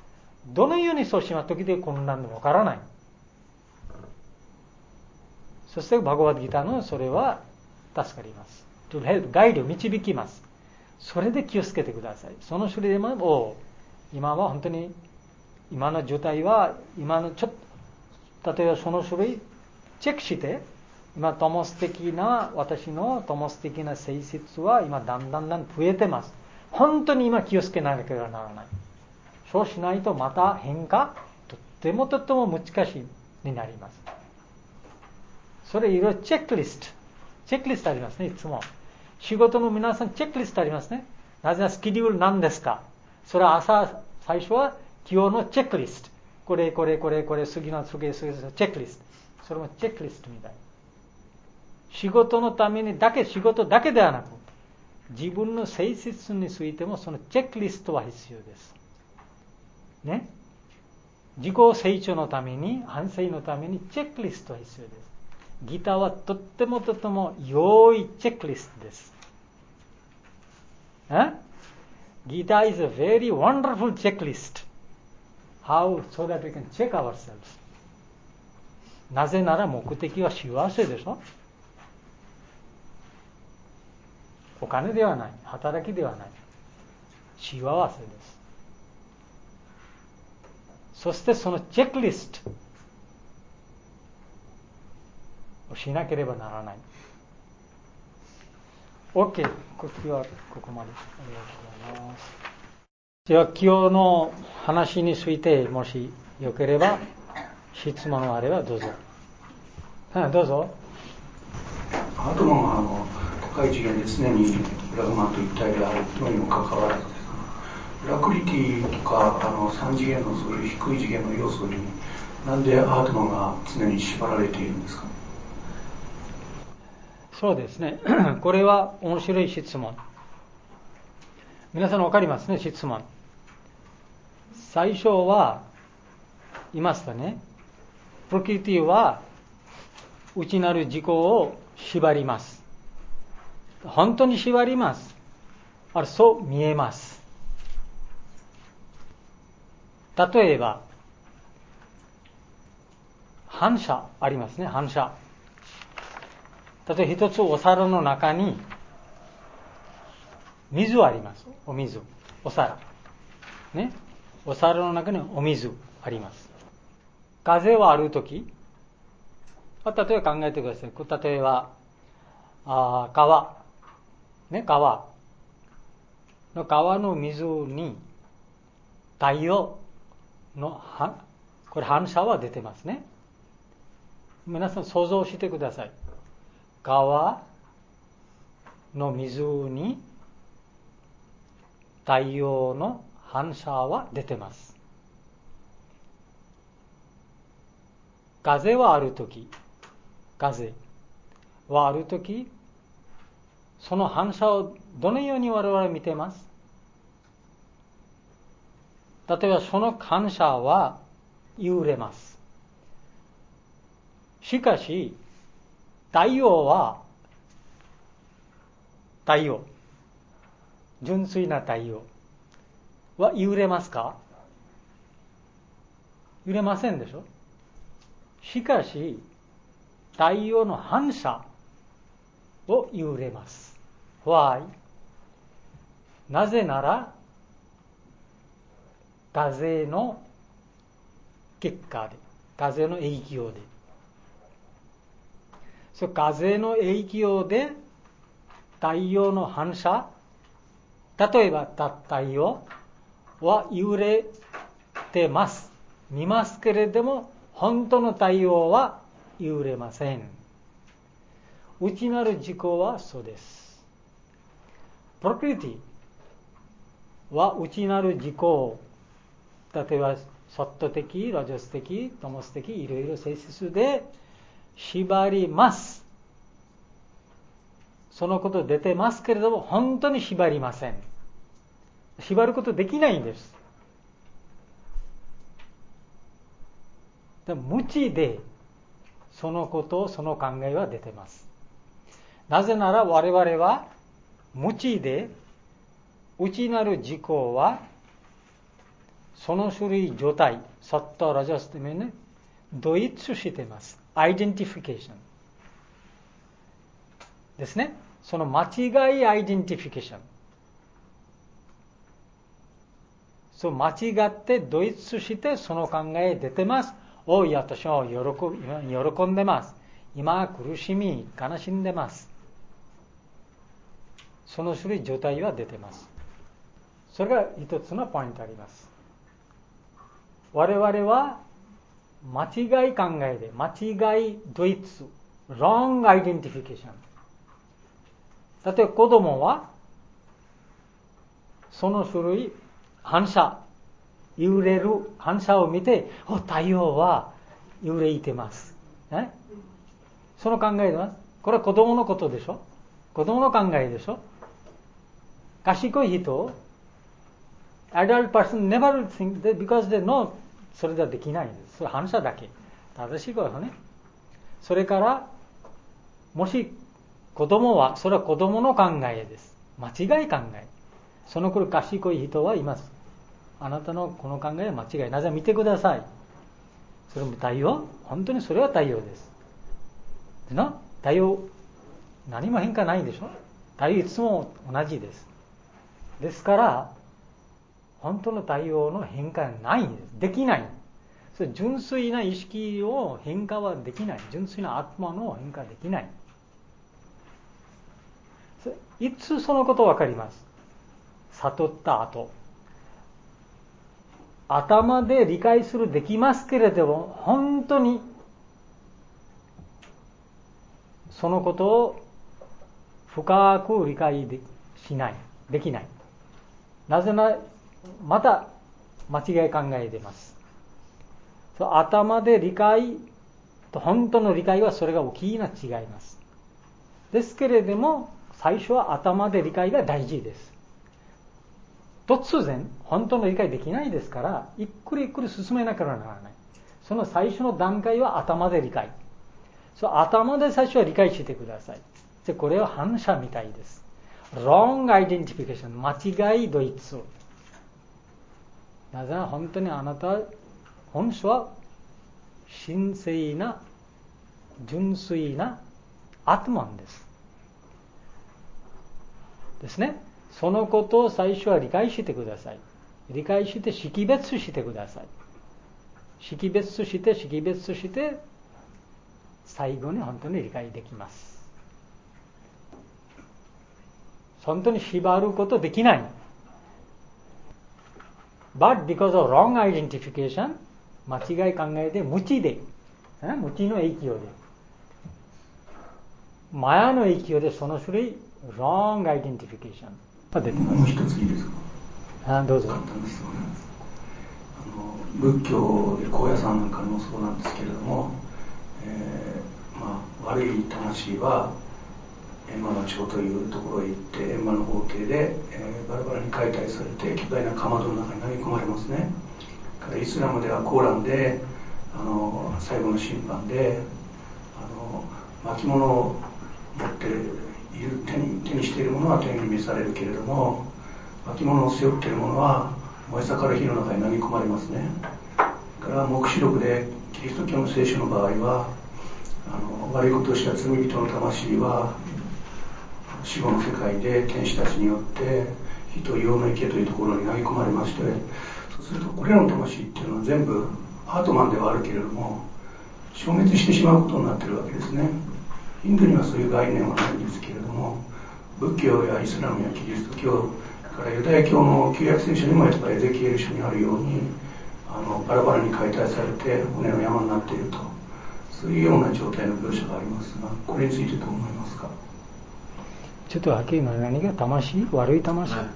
どのようにそうします時でこんなんでもわからない。 そしてバガバッドギターのそれは助かります。to help ガイド導きます。それで気をつけてください。その種類でも今は本当に今の状態は今のちょっと例えばその種類チェックして今トモス的な私のトモス的な性質は今だんだんだん増えてます。本当に今気をつけなければならない。そうしないとまた変化とってもとっても難しいになります。それいろいろチェックリストチェックリストありますね。いつも仕事の皆さんチェックリストありますね。なぜならスケジュール何ですか。それは朝最初は今日のチェックリスト、これこれこれこれ次の次次のチェックリスト、それもチェックリストみたい。仕事のためにだけ仕事だけではなく自分の性質についてもそのチェックリストは必要ですね。自己成長のために反省のためにチェックリストは必要です。ギターはとってもとっても良いチェックリストです。えギター is a very wonderful checklist. How so that we can check ourselves. なぜなら目的は幸せでしょ。お金ではない、働きではない、幸せです。そしてそのチェックリストをしなければならない。 OK、 今日はここまで。ありがとうございます。では今日の話についてもしよければ質問があればどうぞ。はい、どうぞ。 アートマンはあの高い次元で常にブラグマンと一体であるのにもかかわらずですね、ブラクリティとかあのさん次元のそういう低い次元の要素になんでアートマンが常に縛られているんですか。 そうですねこれは面白い質問。皆さん分かりますね。質問最初は言いますとね、プロキリティは内なる自己を縛ります。本当に縛ります。あれそう見えます。例えば反射ありますね。反射、例えば一つお皿の中に水あります。お水、お皿ね、お皿の中にお水あります。風はあるとき、例えば考えてください。例えばあ川ね、川の川の水に太陽のこれ反射は出てますね。皆さん想像してください。川の水に太陽の反射は出てます。風はあるとき、風はあるとき、その反射をどのように我々見てます。例えばその反射は揺れます。しかし太陽は太陽純粋な太陽は揺れますか。揺れませんでしょ。しかし太陽の反射を揺れます。Why？ なぜなら風の結果で、風の影響で、その風の影響で太陽の反射、例えば太陽は揺れてます、見ますけれども本当の太陽は揺れません。内なる自己はそうです。プロクリティは内なる自己を、例えばサット的、ラジャス的、タマス的、いろいろ性質で縛ります。そのこと出てますけれども本当に縛りません。縛ることできないんです。でも無知でそのことを、その考えは出てます。なぜなら我々は無知で内なる自己はその種類状態、サッタラジャスというね、ドイツしています。アイデンティフィケーション。 ですね。その間違いアイデンティフィケーション。そう間違ってドイツしてその考え出てます。おい、私は喜び、喜んでます。今苦しみ、悲しんでます。その種類状態は出てます。それが一つのポイントあります。我々は間違い考えで、間違いドイツ、wrong identification。例えば子供はその種類反射、揺れる反射を見て、お、太陽は揺れてます。ね、その考えでます。これは子供のことでしょ。子供の考えでしょ。賢い人、adult person never think that because they know それではできないです。それ反射だけ。正しいことね。それから、もし子供は、それは子供の考えです。間違い考え。その頃賢い人はいます。あなたのこの考えは間違い。なぜ見てください。それも太陽、本当にそれは太陽です。でな、太陽、何も変化ないでしょ。太陽いつも同じです。ですから、本当の太陽の変化はないんです。できない。それ純粋な意識を変化はできない。純粋なアトマの変化はできない。いつそのことわかります。悟った後。頭で理解するできますけれども、本当にそのことを深く理解でしない。できない。なぜなら、また間違い考えています。そう頭で理解と本当の理解はそれが大きな違います。ですけれども、最初は頭で理解が大事です。突然本当の理解できないですから、ゆっくりゆっくり進めなければならない。その最初の段階は頭で理解。そう頭で最初は理解してください。でこれは反射みたいです。wrong identification、間違いドイツ。なぜなら本当にあなた本書は神聖な純粋なアトマンですですね。そのことを最初は理解してください。理解して識別してください。識別して識別して最後に本当に理解できます。本当に縛ることできない。But because of wrong identification、間違い考えで無知で、無知の影響で、マヤの影響でその種類 wrong identification が出てます。 もう一ついいですか。 あ、どうぞ。 簡単ですよね。あの仏教で高野山なんかもそうなんですけれども、えーまあ、悪い魂は閻魔の町というところへ行って閻魔の法廷で、えー、バラバラに解体されて巨大なかまどの中に投げ込まれますね。からイスラムではコーランであの最後の審判であの巻物を持っている 手に、手にしているものは天に召されるけれども、巻物を背負っているものは燃え盛る火の中に投げ込まれますね。から黙示録でキリスト教の聖書の場合はあの悪いことをした罪人の魂は死後の世界で天使たちによって火と硫黄の池というところに投げ込まれまして、そうするとこれらの魂っていうのは全部アートマンではあるけれども消滅してしまうことになっているわけですね。インドにはそういう概念はないんですけれども、仏教やイスラムやキリスト教からユダヤ教の旧約聖書にもやっぱりエゼキエル書にあるようにあのバラバラに解体されて骨の山になっていると、そういうような状態の描写がありますが、これについてどう思いますか。 ちょっとはっきり言うのは何が魂、悪い魂、はい、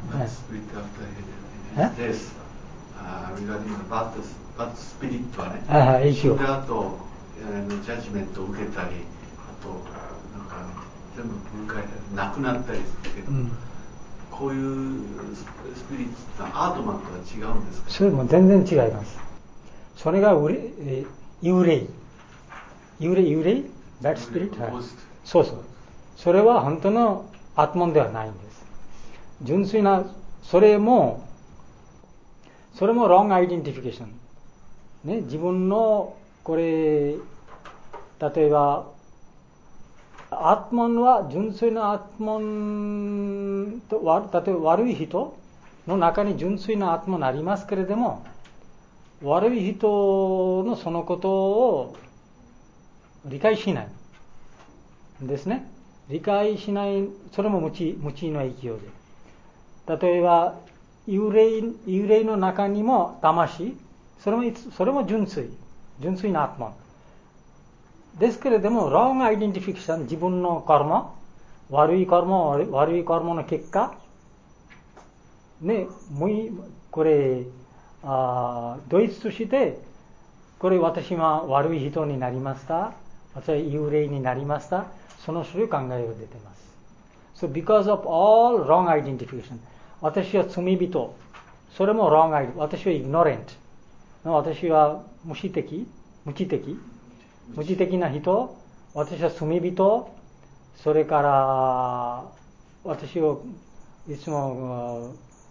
ですregarding the bad spirit はね、 はい、 死んだ後ジャッジメントを受けたり、あとなんか全部分解なくなったりするけど、うん、こういうスピリッツはアートマンとは違うんですか。 それも全然違います。それが幽霊幽霊幽霊 That spirit、はい、そうそう、それは本当のアートマンではないんです。純粋な、それもそれも wrong identification、ね、自分のこれ例えばアートマンは純粋なアートマンと、例えば悪い人の中に純粋なアートマンありますけれども、悪い人のそのことを理解しないですね。理解しない、それも無知、無知の影響で。例えば幽霊、幽霊の中にも魂、それもそれも純粋、純粋なアートマンですけれども、ロングアイデンティフィケーション、自分のカルマ、悪いカルマ、悪いカルマの結果、ね、もうこれあドイツとして、これ私は悪い人になりました、私は幽霊になりました、その種類考えが出ています。So because of all wrong identification、私は罪人、それも wrong identification、私は ignorant、私は無知的、無知的、無知的な人、私は罪人、それから私をいつも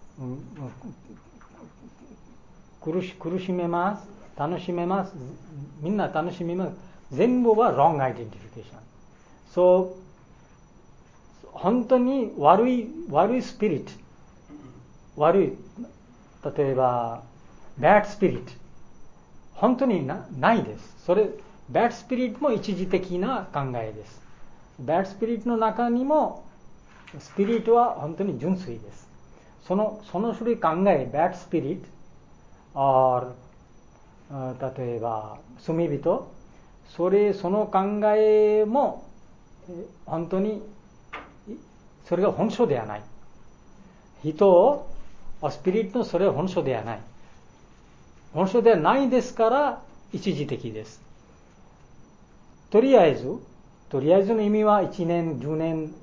苦し、苦しめます、楽しめます、みんな楽しめます、全部は wrong identification。 そう、本当に悪い悪いスピリット、悪い、例えば bad spirit、 本当に な, ないです。それ bad spirit も一時的な考えです。 bad spirit の中にもスピリットは本当に純粋です。そのその種類考え bad spirit or 例えば罪人、それその考えも本当にそれが本性ではない。人をスピリットのそれは本性ではない。本性ではないですから一時的です。とりあえず、とりあえずの意味はいちねん、じゅうねん、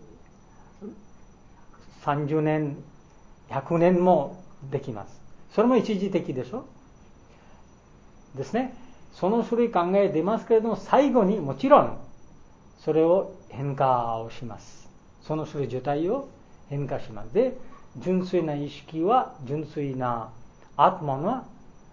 さんじゅうねん、ひゃくねんもできます。それも一時的でしょですね。その種類考え出ますけれども、最後にもちろんそれを変化をします。その種類状態を変化します。で、純粋な意識は、純粋なアートマンは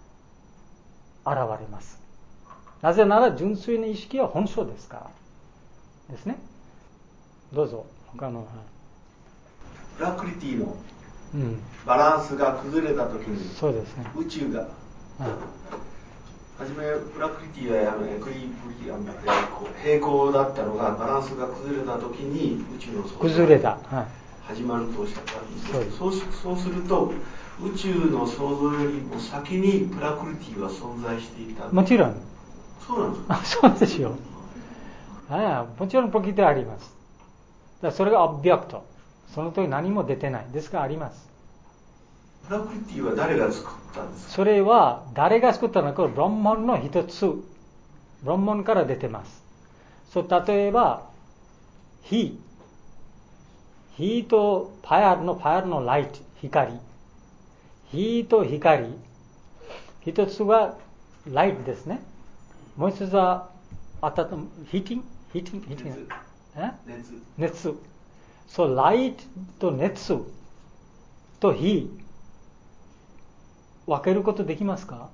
現れます。なぜなら純粋な意識は本性ですからですね。どうぞ他の。 プラクリティのバランスが崩れた時に、うん、そうですね、宇宙が、はい、はじめプラクリティはあのエクリプリアムで平行だったのがバランスが崩れた時に宇宙の創造が始まるとおっしゃったんですけど、はい、そうそうすると宇宙の創造よりも先にプラクリティは存在していた。 もちろん。 そうなんですか。 そうですよ。ああ、もちろんプラクリティはあります。だからそれがオブジェクト。その時何も出てないですがあります。 プラクリティは誰が作ったんですか。 それは誰が作ったのか、ブランマンの一つ、ブランマンから出てます。そう、例えば火、火とファイアのファイアのライト、光、火と光、一つはライトですね。もう一つはあたたヒーティング、ヒーティング、ヒーティング、熱、熱。そう、ライトと熱と火、分けることできますか？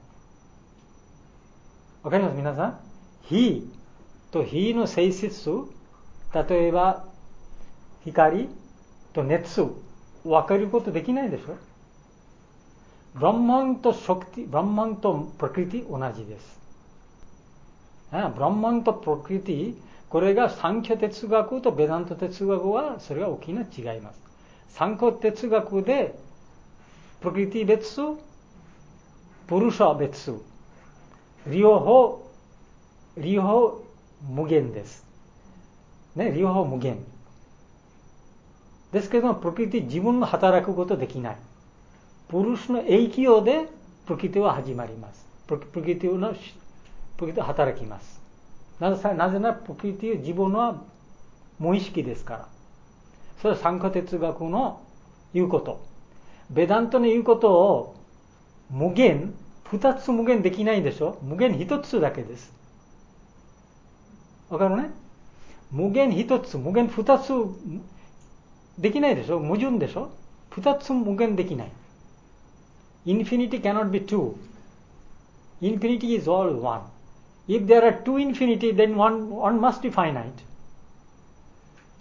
わかります皆さん？火と火の性質、例えば光と熱、分けることできないでしょ。ブランマンとシャクティ、ブランマンとプラクリティ同じです。ブランマンとプラクリティ、これがサンキャ哲学とベダント哲学はそれが大きな違います。サンキャ哲学でプラクリティ別、プルシャ別、両方両方無限です、ね、両方無限ですけども、プラクリティ自分の働くことできない。プルシャの影響でプラクリティは始まります。プラクリティのプラクリティは働きます。なぜならプラクリティは自分は無意識ですから。それはサンカ哲学の言うこと。ベダントの言うことを無限、二つ無限できないでしょ。無限一つだけです。わかるね。無限一つ、無限二つできないでしょ。矛盾でしょ。二つ無限できない。Infinity cannot be two. Infinity is all one. If there are two infinity, then one, one must be finite.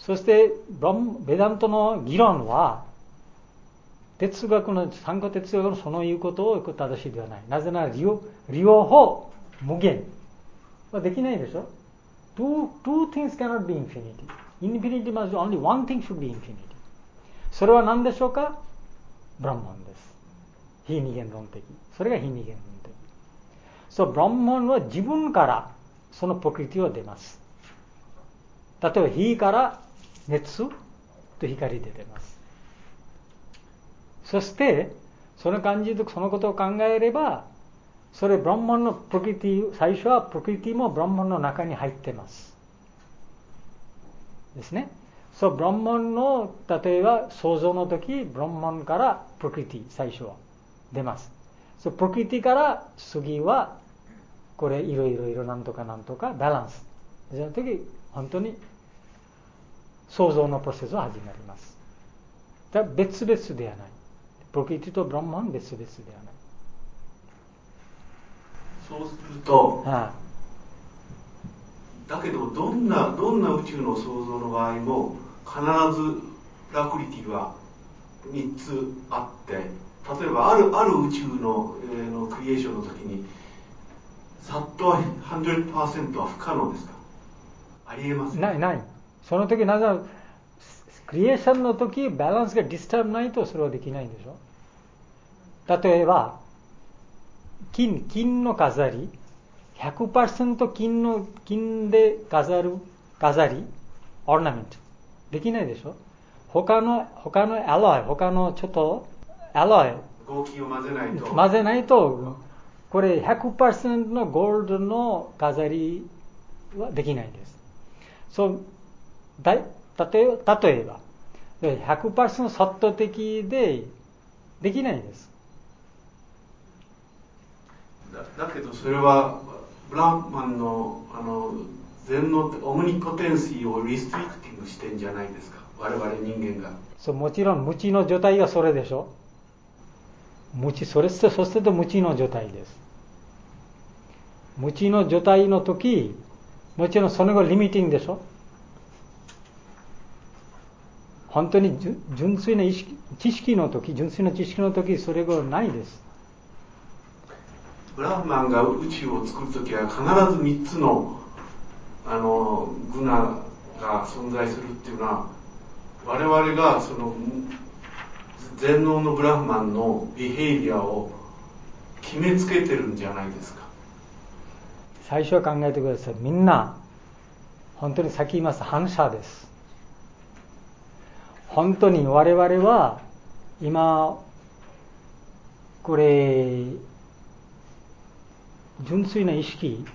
そしてベダントの議論は哲学の参考哲学のその言うことを正しいではない。なぜなら両方無限はできないでしょ。Two, two things cannot be infinity. Infinity must be only one thing should be infinity. それは何でしょうか？ブランマンです。非二元論的。それが非二元論的。そう、ブランマンは自分からそのプロクリティは出ます。例えば火から熱と光で出ます。そしてその感じでそのことを考えれば、それブランマンのプロクリティ、最初はプロクリティもブランマンの中に入ってます。ですね。そう、ブランマンの例えば創造の時、ブランマンからプロクリティ最初は出ます。そう、プロクリティから次はこれいろいろいろなんとかなんとかバランス。その時本当に創造のプロセスは始まります。だから別々ではない。プロクリティとブランマンは別々ではない。 そうすると、 はあ、 だけどどんなどんな宇宙の創造の場合も必ずラクリティはみっつあって、例えばあるある宇宙の、えー、のクリエーションの時にざっと ひゃくパーセント は不可能ですか？ありえますか？ ないない。その時なぜクリエーションの時バランスがディスターブないとそれはできないんでしょ。例えば金金の飾り ひゃくパーセント 金の金で飾る飾りオーナメントできないでしょ。他の他のアロイ他のちょっとアロイ合金を混ぜないと混ぜないとこれ ひゃくパーセント のゴールドの飾りはできないです。そうだい例えば例えば ひゃくパーセント サット的でできないです。 だ, だけどそれはブランマンのあの全能オムニポテンシーをリストリクティングしてんじゃないですか、我々人間が。 そうもちろん無知の状態がそれでしょ。無知それそしてと無知の状態です。無知の状態の時もちろんその後リミティングでしょ。本当に純粋な意識知識の時純粋な知識の時それがないです。 ブラフマンが宇宙を作るときは必ずみっつのあのグナが存在するっていうのは、我々がその全能のブラフマンのビヘイビアを決めつけてるんじゃないですか。 最初は考えてください。みんな本当にさっき言いました反射です。本当に我々は今これ純粋な意識、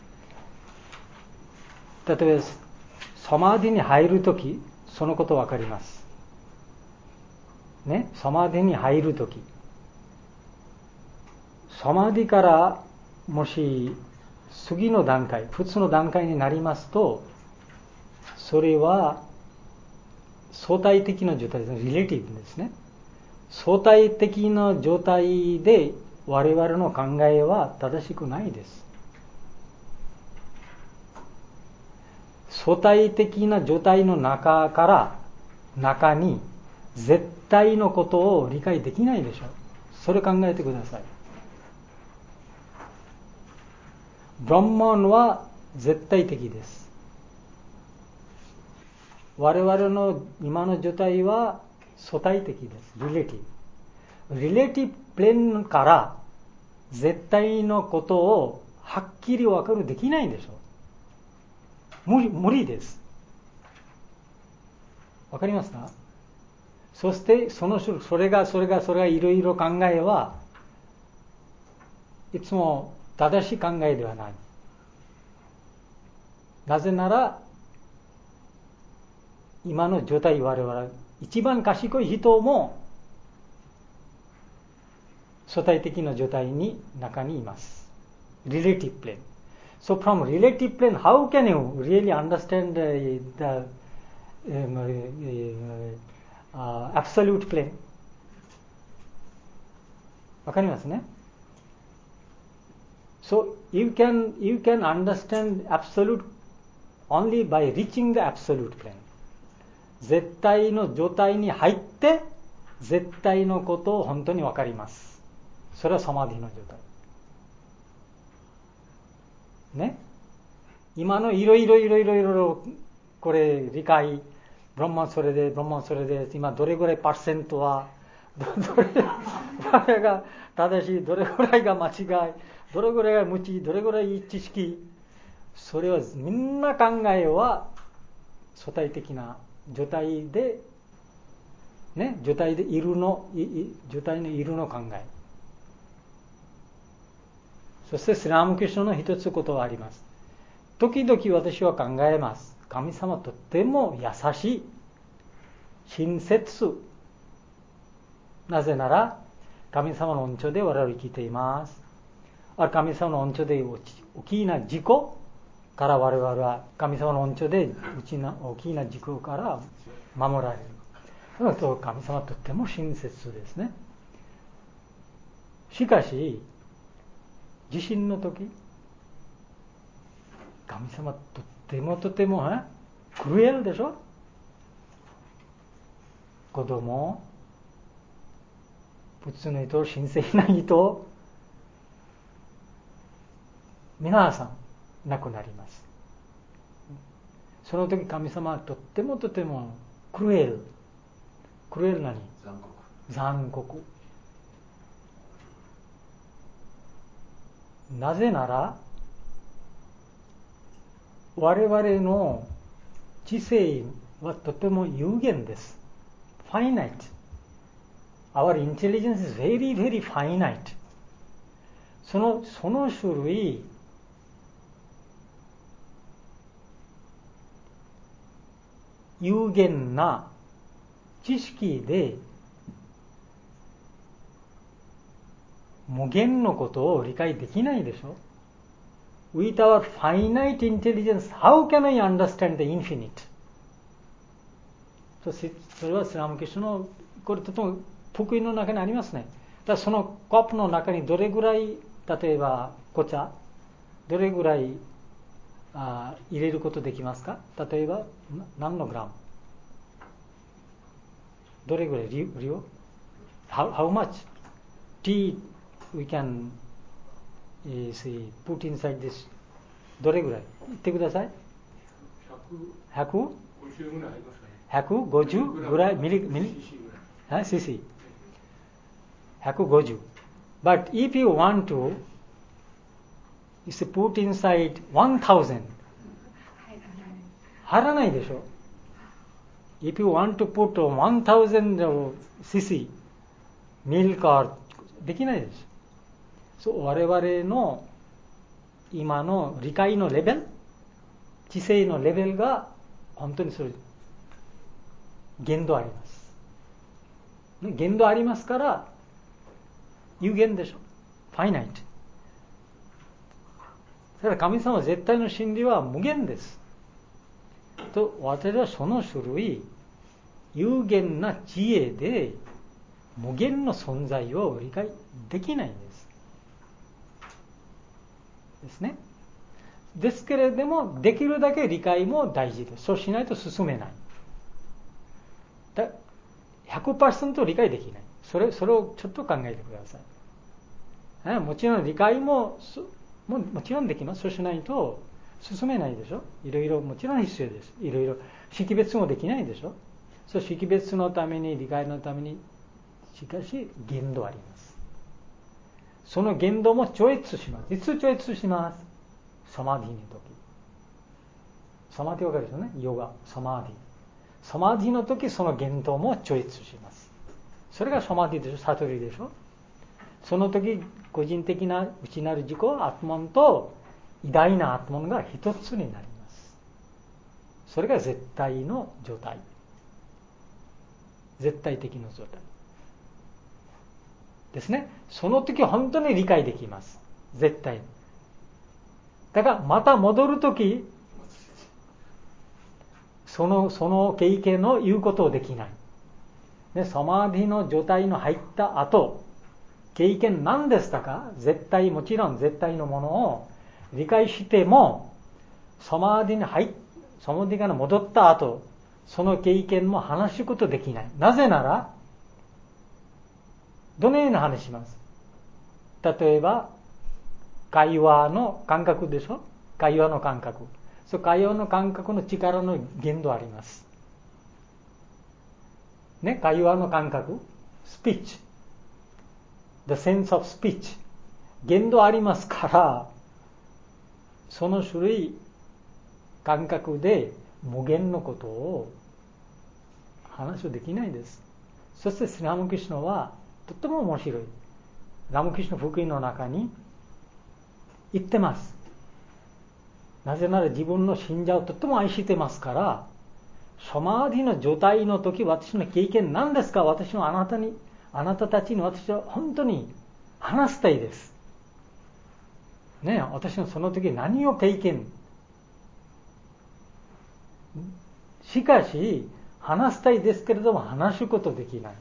例えばサマディに入るときそのことわかりますね。サマディに入るときサマディからもし次の段階普通の段階になりますと、それは相対的な状態ですね。リレティブですね。相対的な状態で我々の考えは正しくないです。相対的な状態の中から中に絶対のことを理解できないでしょう。それ考えてください。ブランマンは絶対的です。我々の今の状態は相対的です。リレティブ。リレティブプレーンから絶対のことをはっきり分かるできないでしょう。無理、無理です。わかりますか？そしてそのそれがそれがそれがいろいろ考えはいつも正しい考えではない。なぜなら今の状態、我々一番賢い人も相対的な状態に中にいます。Relative plane. So from relative plane, how can you really understand the, the um, uh, absolute plane? わかりますね。So you can you can understand absolute only by reaching the absolute plane. 絶対の状態に入って絶対のことを本当に分かります。それはサマディの状態ね。今のいろいろいろいろいろこれ理解、ブランマンそれでブランマンそれで今どれぐらいパーセントはどれどれが正しい、どれぐらいが間違い、どれぐらいが無知、どれぐらい知識、それはみんな考えは相対的な状態でね、状態でいるの状態にいるの考え。そしてスリラムクリシュナの一つことはあります。時々私は考えます。神様とっても優しい、親切。なぜなら神様の恩寵で我々生きています。神様の恩寵で大きな事故から我々は神様の恩寵で大きな事故から守られる。そのと神様はとっても親切ですね。しかし地震の時、神様とってもとてもクルエルでしょ。子供、普通の人、神聖な人、皆さん亡くなります。その時神様はとってもとてもクルエル、クルエル何？ 残酷。 残酷。なぜなら我々の知性はとても有限です。finite. Our intelligence is very very finite. そのその種類有限な知識で無限のことを理解できないでしょ。 With our finite intelligence, how can I understand the infinite? それはスリラムクリシュナのこれとても得意の中にありますね。だからそのコップの中にどれぐらい、例えば紅茶どれぐらいあ入れることできますか。例えば何のグラム、どれぐらい量、 how, how much tea we can uh, say, put inside this、 どれぐらい言ってください。ひゃくごじゅうぐらい入りますかね。ひゃくごじゅうぐらいミリミリ シーシー ひゃくごじゅう。 But if you want to you say put inside one thousand、 入らないでしょ。 If you want to put one thousandシーシー ミルクはできないです。そう我々の今の理解のレベル、知性のレベルが本当にそれ限度あります。限度ありますから有限でしょ。ファイナイト。だから神様絶対の真理は無限です。と私はその種類有限な知恵で無限の存在を理解できないんですですね。ですけれどもできるだけ理解も大事です。そうしないと進めない。だ ひゃくパーセント 理解できない。それそれをちょっと考えてください。もちろん理解も も, もちろんできます。そうしないと進めないでしょ。いろいろもちろん必要です。いろいろ識別もできないでしょ。そう識別のために理解のためにしかし限度あります。その限度も超越します。いつ超越します？サマディの時。サマディわかるでしょうね。ヨガ、サマディ。サマディの時その限度も超越します。それがサマディでしょ。悟りでしょ。その時個人的な内なる自己アトマンと偉大なアトマンが一つになります。それが絶対の状態、絶対的な状態ですね。その時本当に理解できます。絶対に。だからまた戻る時そのその経験を言うことをできない。でサマディの状態の入った後経験何でしたか。絶対、もちろん絶対のものを理解してもサマディに入っサマディから戻った後その経験も話すことできない。なぜなら、どのように話します？例えば、会話の感覚でしょ？会話の感覚。そう、会話の感覚の力の限度あります。ね、会話の感覚、speech、the sense of speech、限度ありますから、その種類、感覚で無限のことを話できないです。そしてスリラムクリシュナはとっても面白い。ラムクリシュナ福音の中に言ってます。なぜなら自分の信者をとっても愛してますから、サマーディの状態の時、私の経験何ですか？私のあなたに、あなたたちに私は本当に話したいです。ね、私のその時何を経験。しかし、話したいですけれども話すことできない。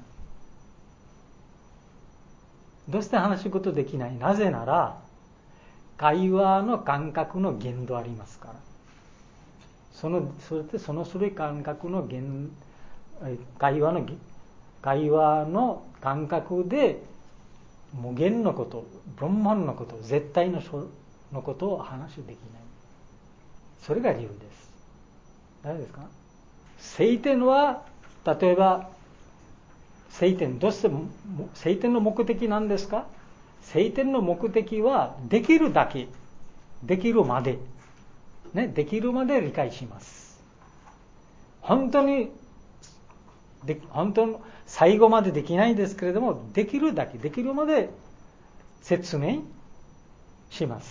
どうして話すことできない？なぜなら、会話の感覚の限度ありますから。その、それでその種類感覚の限、会話の、会話の感覚で無限のこと、ブランマンのこと、絶対ののことを話できない。それが理由です。誰ですか？聖典は、例えば、聖典、どうして聖典の目的なんですか？聖典の目的は、できるだけ、できるまで、ね、できるまで理解します。本当に、で本当に最後までできないですけれども、できるだけ、できるまで説明します。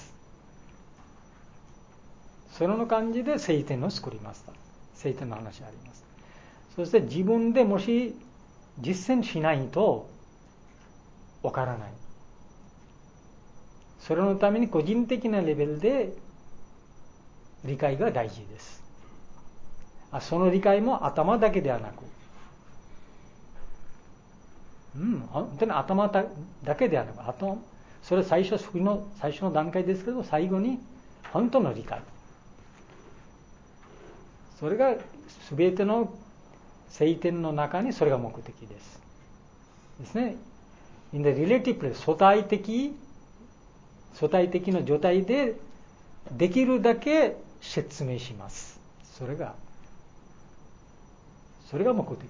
その感じで聖典を作りました。聖典の話あります。そして自分でもし実践しないとわからない。それのために個人的なレベルで理解が大事です。その理解も頭だけではなく、うん、本当に頭だけではなく、頭、それ最初の最初の段階ですけど、最後に本当の理解。それが全ての聖典の中にそれが目的です。ですね。In the relative place、相対的、相対的な状態でできるだけ説明します。それが、それが目的です。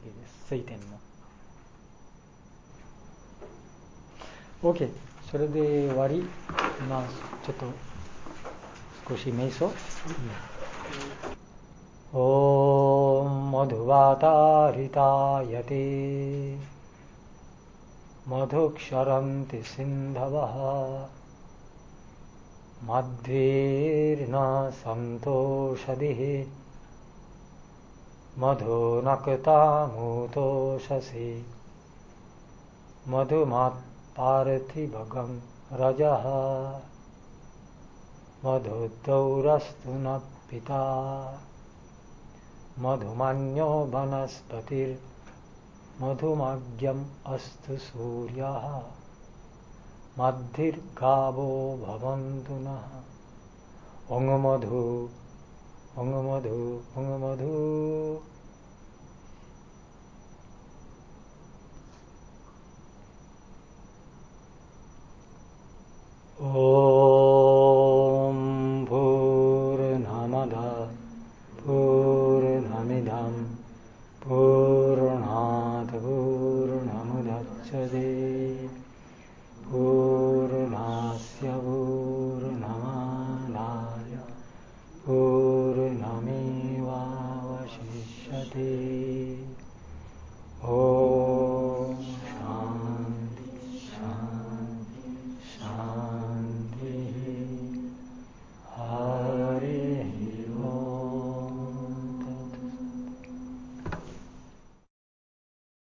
聖典の。OK。それで終わり。今、ちょっと少し瞑想。オームマドゥワタリタヤテマドクシャランテシンダワハマッディーナサントシャディヘマドナクタムトシャセマドマッパルティバガンラジャハマドドウラストナピタमधुमान्यो वनस्पतिर मधुमाग्यम अस्तु सूर्यः मद्धिर्गावो भवन्तु नः ओंगमधु ओंगमधु ओंगमधु ओ